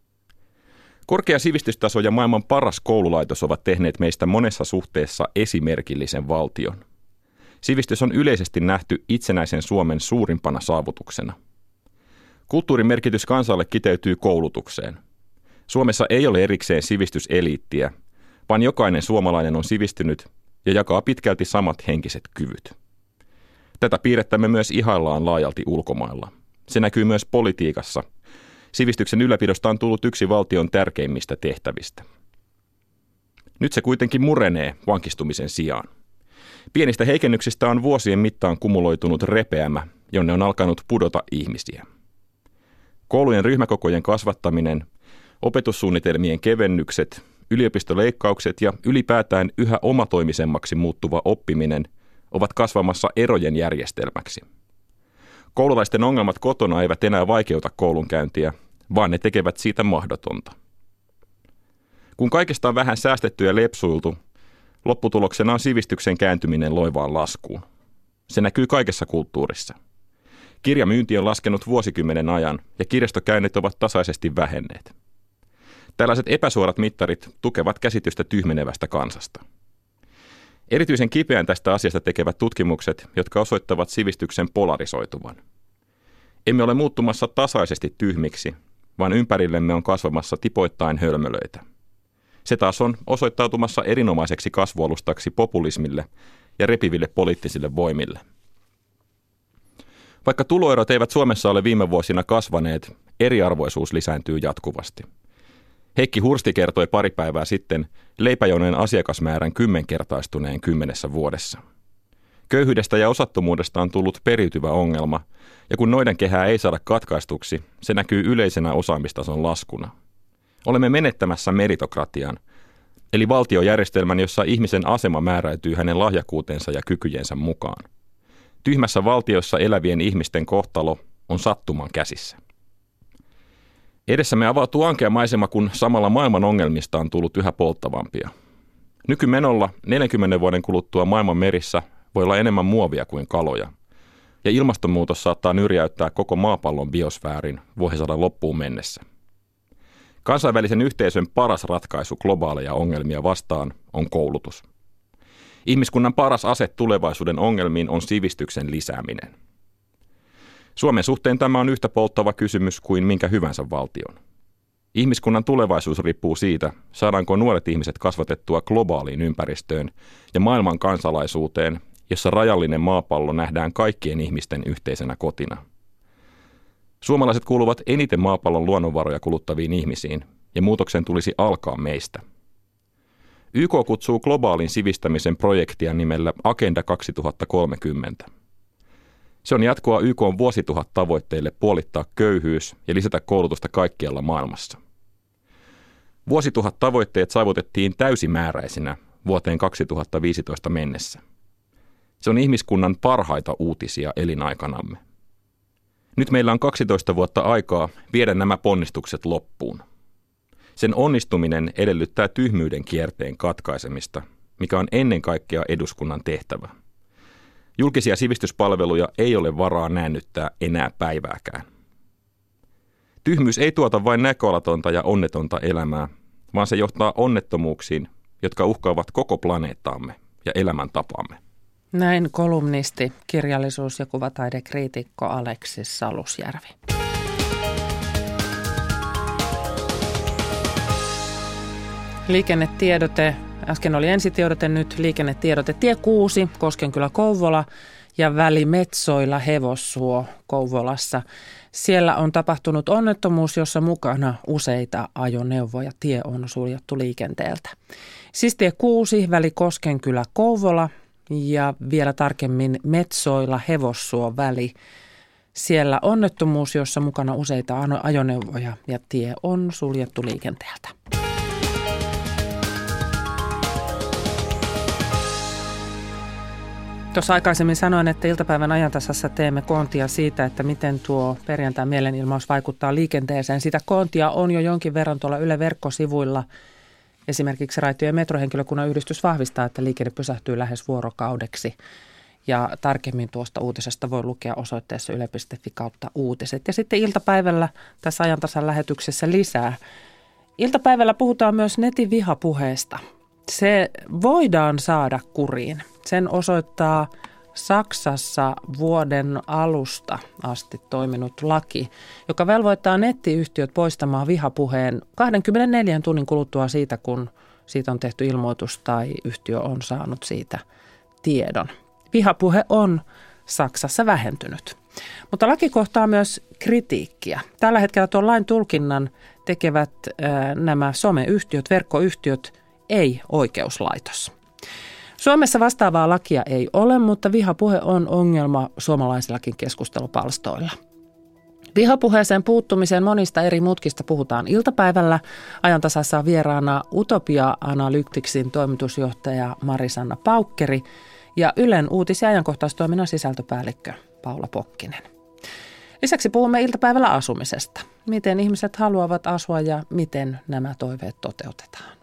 Korkea sivistystaso ja maailman paras koululaitos ovat tehneet meistä monessa suhteessa esimerkillisen valtion. Sivistys on yleisesti nähty itsenäisen Suomen suurimpana saavutuksena. Kulttuurin merkitys kansalle kiteytyy koulutukseen. Suomessa ei ole erikseen sivistyseliittiä, vaan jokainen suomalainen on sivistynyt ja jakaa pitkälti samat henkiset kyvyt. Tätä piirrettä me myös ihaillaan laajalti ulkomailla. Se näkyy myös politiikassa. Sivistyksen ylläpidosta on tullut yksi valtion tärkeimmistä tehtävistä. Nyt se kuitenkin murenee vankistumisen sijaan. Pienistä heikennyksistä on vuosien mittaan kumuloitunut repeämä, jonne on alkanut pudota ihmisiä. Koulujen ryhmäkokojen kasvattaminen, opetussuunnitelmien kevennykset, yliopistoleikkaukset ja ylipäätään yhä omatoimisemmaksi muuttuva oppiminen ovat kasvamassa erojen järjestelmäksi. Koululaisten ongelmat kotona eivät enää vaikeuta koulunkäyntiä, vaan ne tekevät siitä mahdotonta. Kun kaikesta on vähän säästetty ja lepsuiltu, lopputuloksena on sivistyksen kääntyminen loivaan laskuun. Se näkyy kaikessa kulttuurissa. Kirjamyynti on laskenut vuosikymmenen ajan ja kirjastokäynnit ovat tasaisesti vähenneet. Tällaiset epäsuorat mittarit tukevat käsitystä tyhmenevästä kansasta. Erityisen kipeän tästä asiasta tekevät tutkimukset, jotka osoittavat sivistyksen polarisoituvan. Emme ole muuttumassa tasaisesti tyhmiksi, vaan ympärillemme on kasvamassa tipoittain hölmölöitä. Se taas on osoittautumassa erinomaiseksi kasvualustaksi populismille ja repiville poliittisille voimille. Vaikka tuloerot eivät Suomessa ole viime vuosina kasvaneet, eriarvoisuus lisääntyy jatkuvasti. Heikki Hursti kertoi pari päivää sitten leipäjonojen asiakasmäärän kymmenkertaistuneen kymmenessä vuodessa. Köyhyydestä ja osattomuudesta on tullut periytyvä ongelma, ja kun noiden kehää ei saada katkaistuksi, se näkyy yleisenä osaamistason laskuna. Olemme menettämässä meritokratian, eli valtiojärjestelmän, jossa ihmisen asema määräytyy hänen lahjakkuutensa ja kykyjensä mukaan. Tyhmässä valtiossa elävien ihmisten kohtalo on sattuman käsissä. Edessämme avautuu ankea maisema, kun samalla maailman ongelmista on tullut yhä polttavampia. Nykymenolla neljänkymmenen vuoden kuluttua maailman merissä voi olla enemmän muovia kuin kaloja, ja ilmastonmuutos saattaa nyrjäyttää koko maapallon biosfäärin vuosisadan loppuun mennessä. Kansainvälisen yhteisön paras ratkaisu globaaleja ongelmia vastaan on koulutus. Ihmiskunnan paras ase tulevaisuuden ongelmiin on sivistyksen lisääminen. Suomen suhteen tämä on yhtä polttava kysymys kuin minkä hyvänsä valtion. Ihmiskunnan tulevaisuus riippuu siitä, saadaanko nuoret ihmiset kasvatettua globaaliin ympäristöön ja maailman kansalaisuuteen, jossa rajallinen maapallo nähdään kaikkien ihmisten yhteisenä kotina. Suomalaiset kuuluvat eniten maapallon luonnonvaroja kuluttaviin ihmisiin, ja muutoksen tulisi alkaa meistä. Y K kutsuu globaalin sivistämisen projektia nimellä Agenda kaksituhattakolmekymmentä. Se on jatkoa Y K:n vuosituhattavoitteille puolittaa köyhyys ja lisätä koulutusta kaikkialla maailmassa. Vuosituhattavoitteet saavutettiin täysimääräisinä vuoteen kaksituhattaviisitoista mennessä. Se on ihmiskunnan parhaita uutisia elinaikanamme. Nyt meillä on kaksitoista vuotta aikaa viedä nämä ponnistukset loppuun. Sen onnistuminen edellyttää tyhmyyden kierteen katkaisemista, mikä on ennen kaikkea eduskunnan tehtävä. Julkisia sivistyspalveluja ei ole varaa näännyttää enää päivääkään. Tyhmyys ei tuota vain näköalatonta ja onnetonta elämää, vaan se johtaa onnettomuuksiin, jotka uhkaavat koko planeettaamme ja elämäntapaamme. Näin kolumnisti, kirjallisuus- ja kuvataidekriitikko Aleksis Salusjärvi. Liikennetiedote. Äsken oli ensitiedote, nyt liikennetiedote. Tie kuusi, Koskenkylä-Kouvola ja väli Metsoila Hevossuo Kouvolassa. Siellä on tapahtunut onnettomuus, jossa mukana useita ajoneuvoja. Tie on suljettu liikenteeltä. Siis tie kuusi, väli Koskenkylä-Kouvola ja vielä tarkemmin Metsoila Hevossuo väli. Siellä onnettomuus, jossa mukana useita ajoneuvoja ja tie on suljettu liikenteeltä. Tuossa aikaisemmin sanoin, että iltapäivän ajantasassa teemme koontia siitä, että miten tuo perjantain mielenilmaus vaikuttaa liikenteeseen. Sitä koontia on jo jonkin verran tuolla Yle verkkosivuilla. Esimerkiksi Raitio- ja metrohenkilökunnan yhdistys vahvistaa, että liikenne pysähtyy lähes vuorokaudeksi. Ja tarkemmin tuosta uutisesta voi lukea osoitteessa yle piste fi kautta uutiset. Ja sitten iltapäivällä tässä ajantasan lähetyksessä lisää. Iltapäivällä puhutaan myös netin vihapuheesta. Se voidaan saada kuriin. Sen osoittaa Saksassa vuoden alusta asti toiminut laki, joka velvoittaa nettiyhtiöt poistamaan vihapuheen kaksikymmentäneljä tunnin kuluttua siitä, kun siitä on tehty ilmoitus tai yhtiö on saanut siitä tiedon. Vihapuhe on Saksassa vähentynyt. Mutta laki kohtaa myös kritiikkiä. Tällä hetkellä tuon lain tulkinnan tekevät ää, nämä someyhtiöt, verkkoyhtiöt, ei oikeuslaitos. Suomessa vastaavaa lakia ei ole, mutta vihapuhe on ongelma suomalaisillakin keskustelupalstoilla. Vihapuheeseen puuttumiseen monista eri mutkista puhutaan iltapäivällä. Ajantasassa on vieraana Utopia Analyticsin toimitusjohtaja Marisanna Paukkeri ja Ylen uutis- ja ajankohtaistoiminnan sisältöpäällikkö Paula Pokkinen. Lisäksi puhumme iltapäivällä asumisesta. Miten ihmiset haluavat asua ja miten nämä toiveet toteutetaan.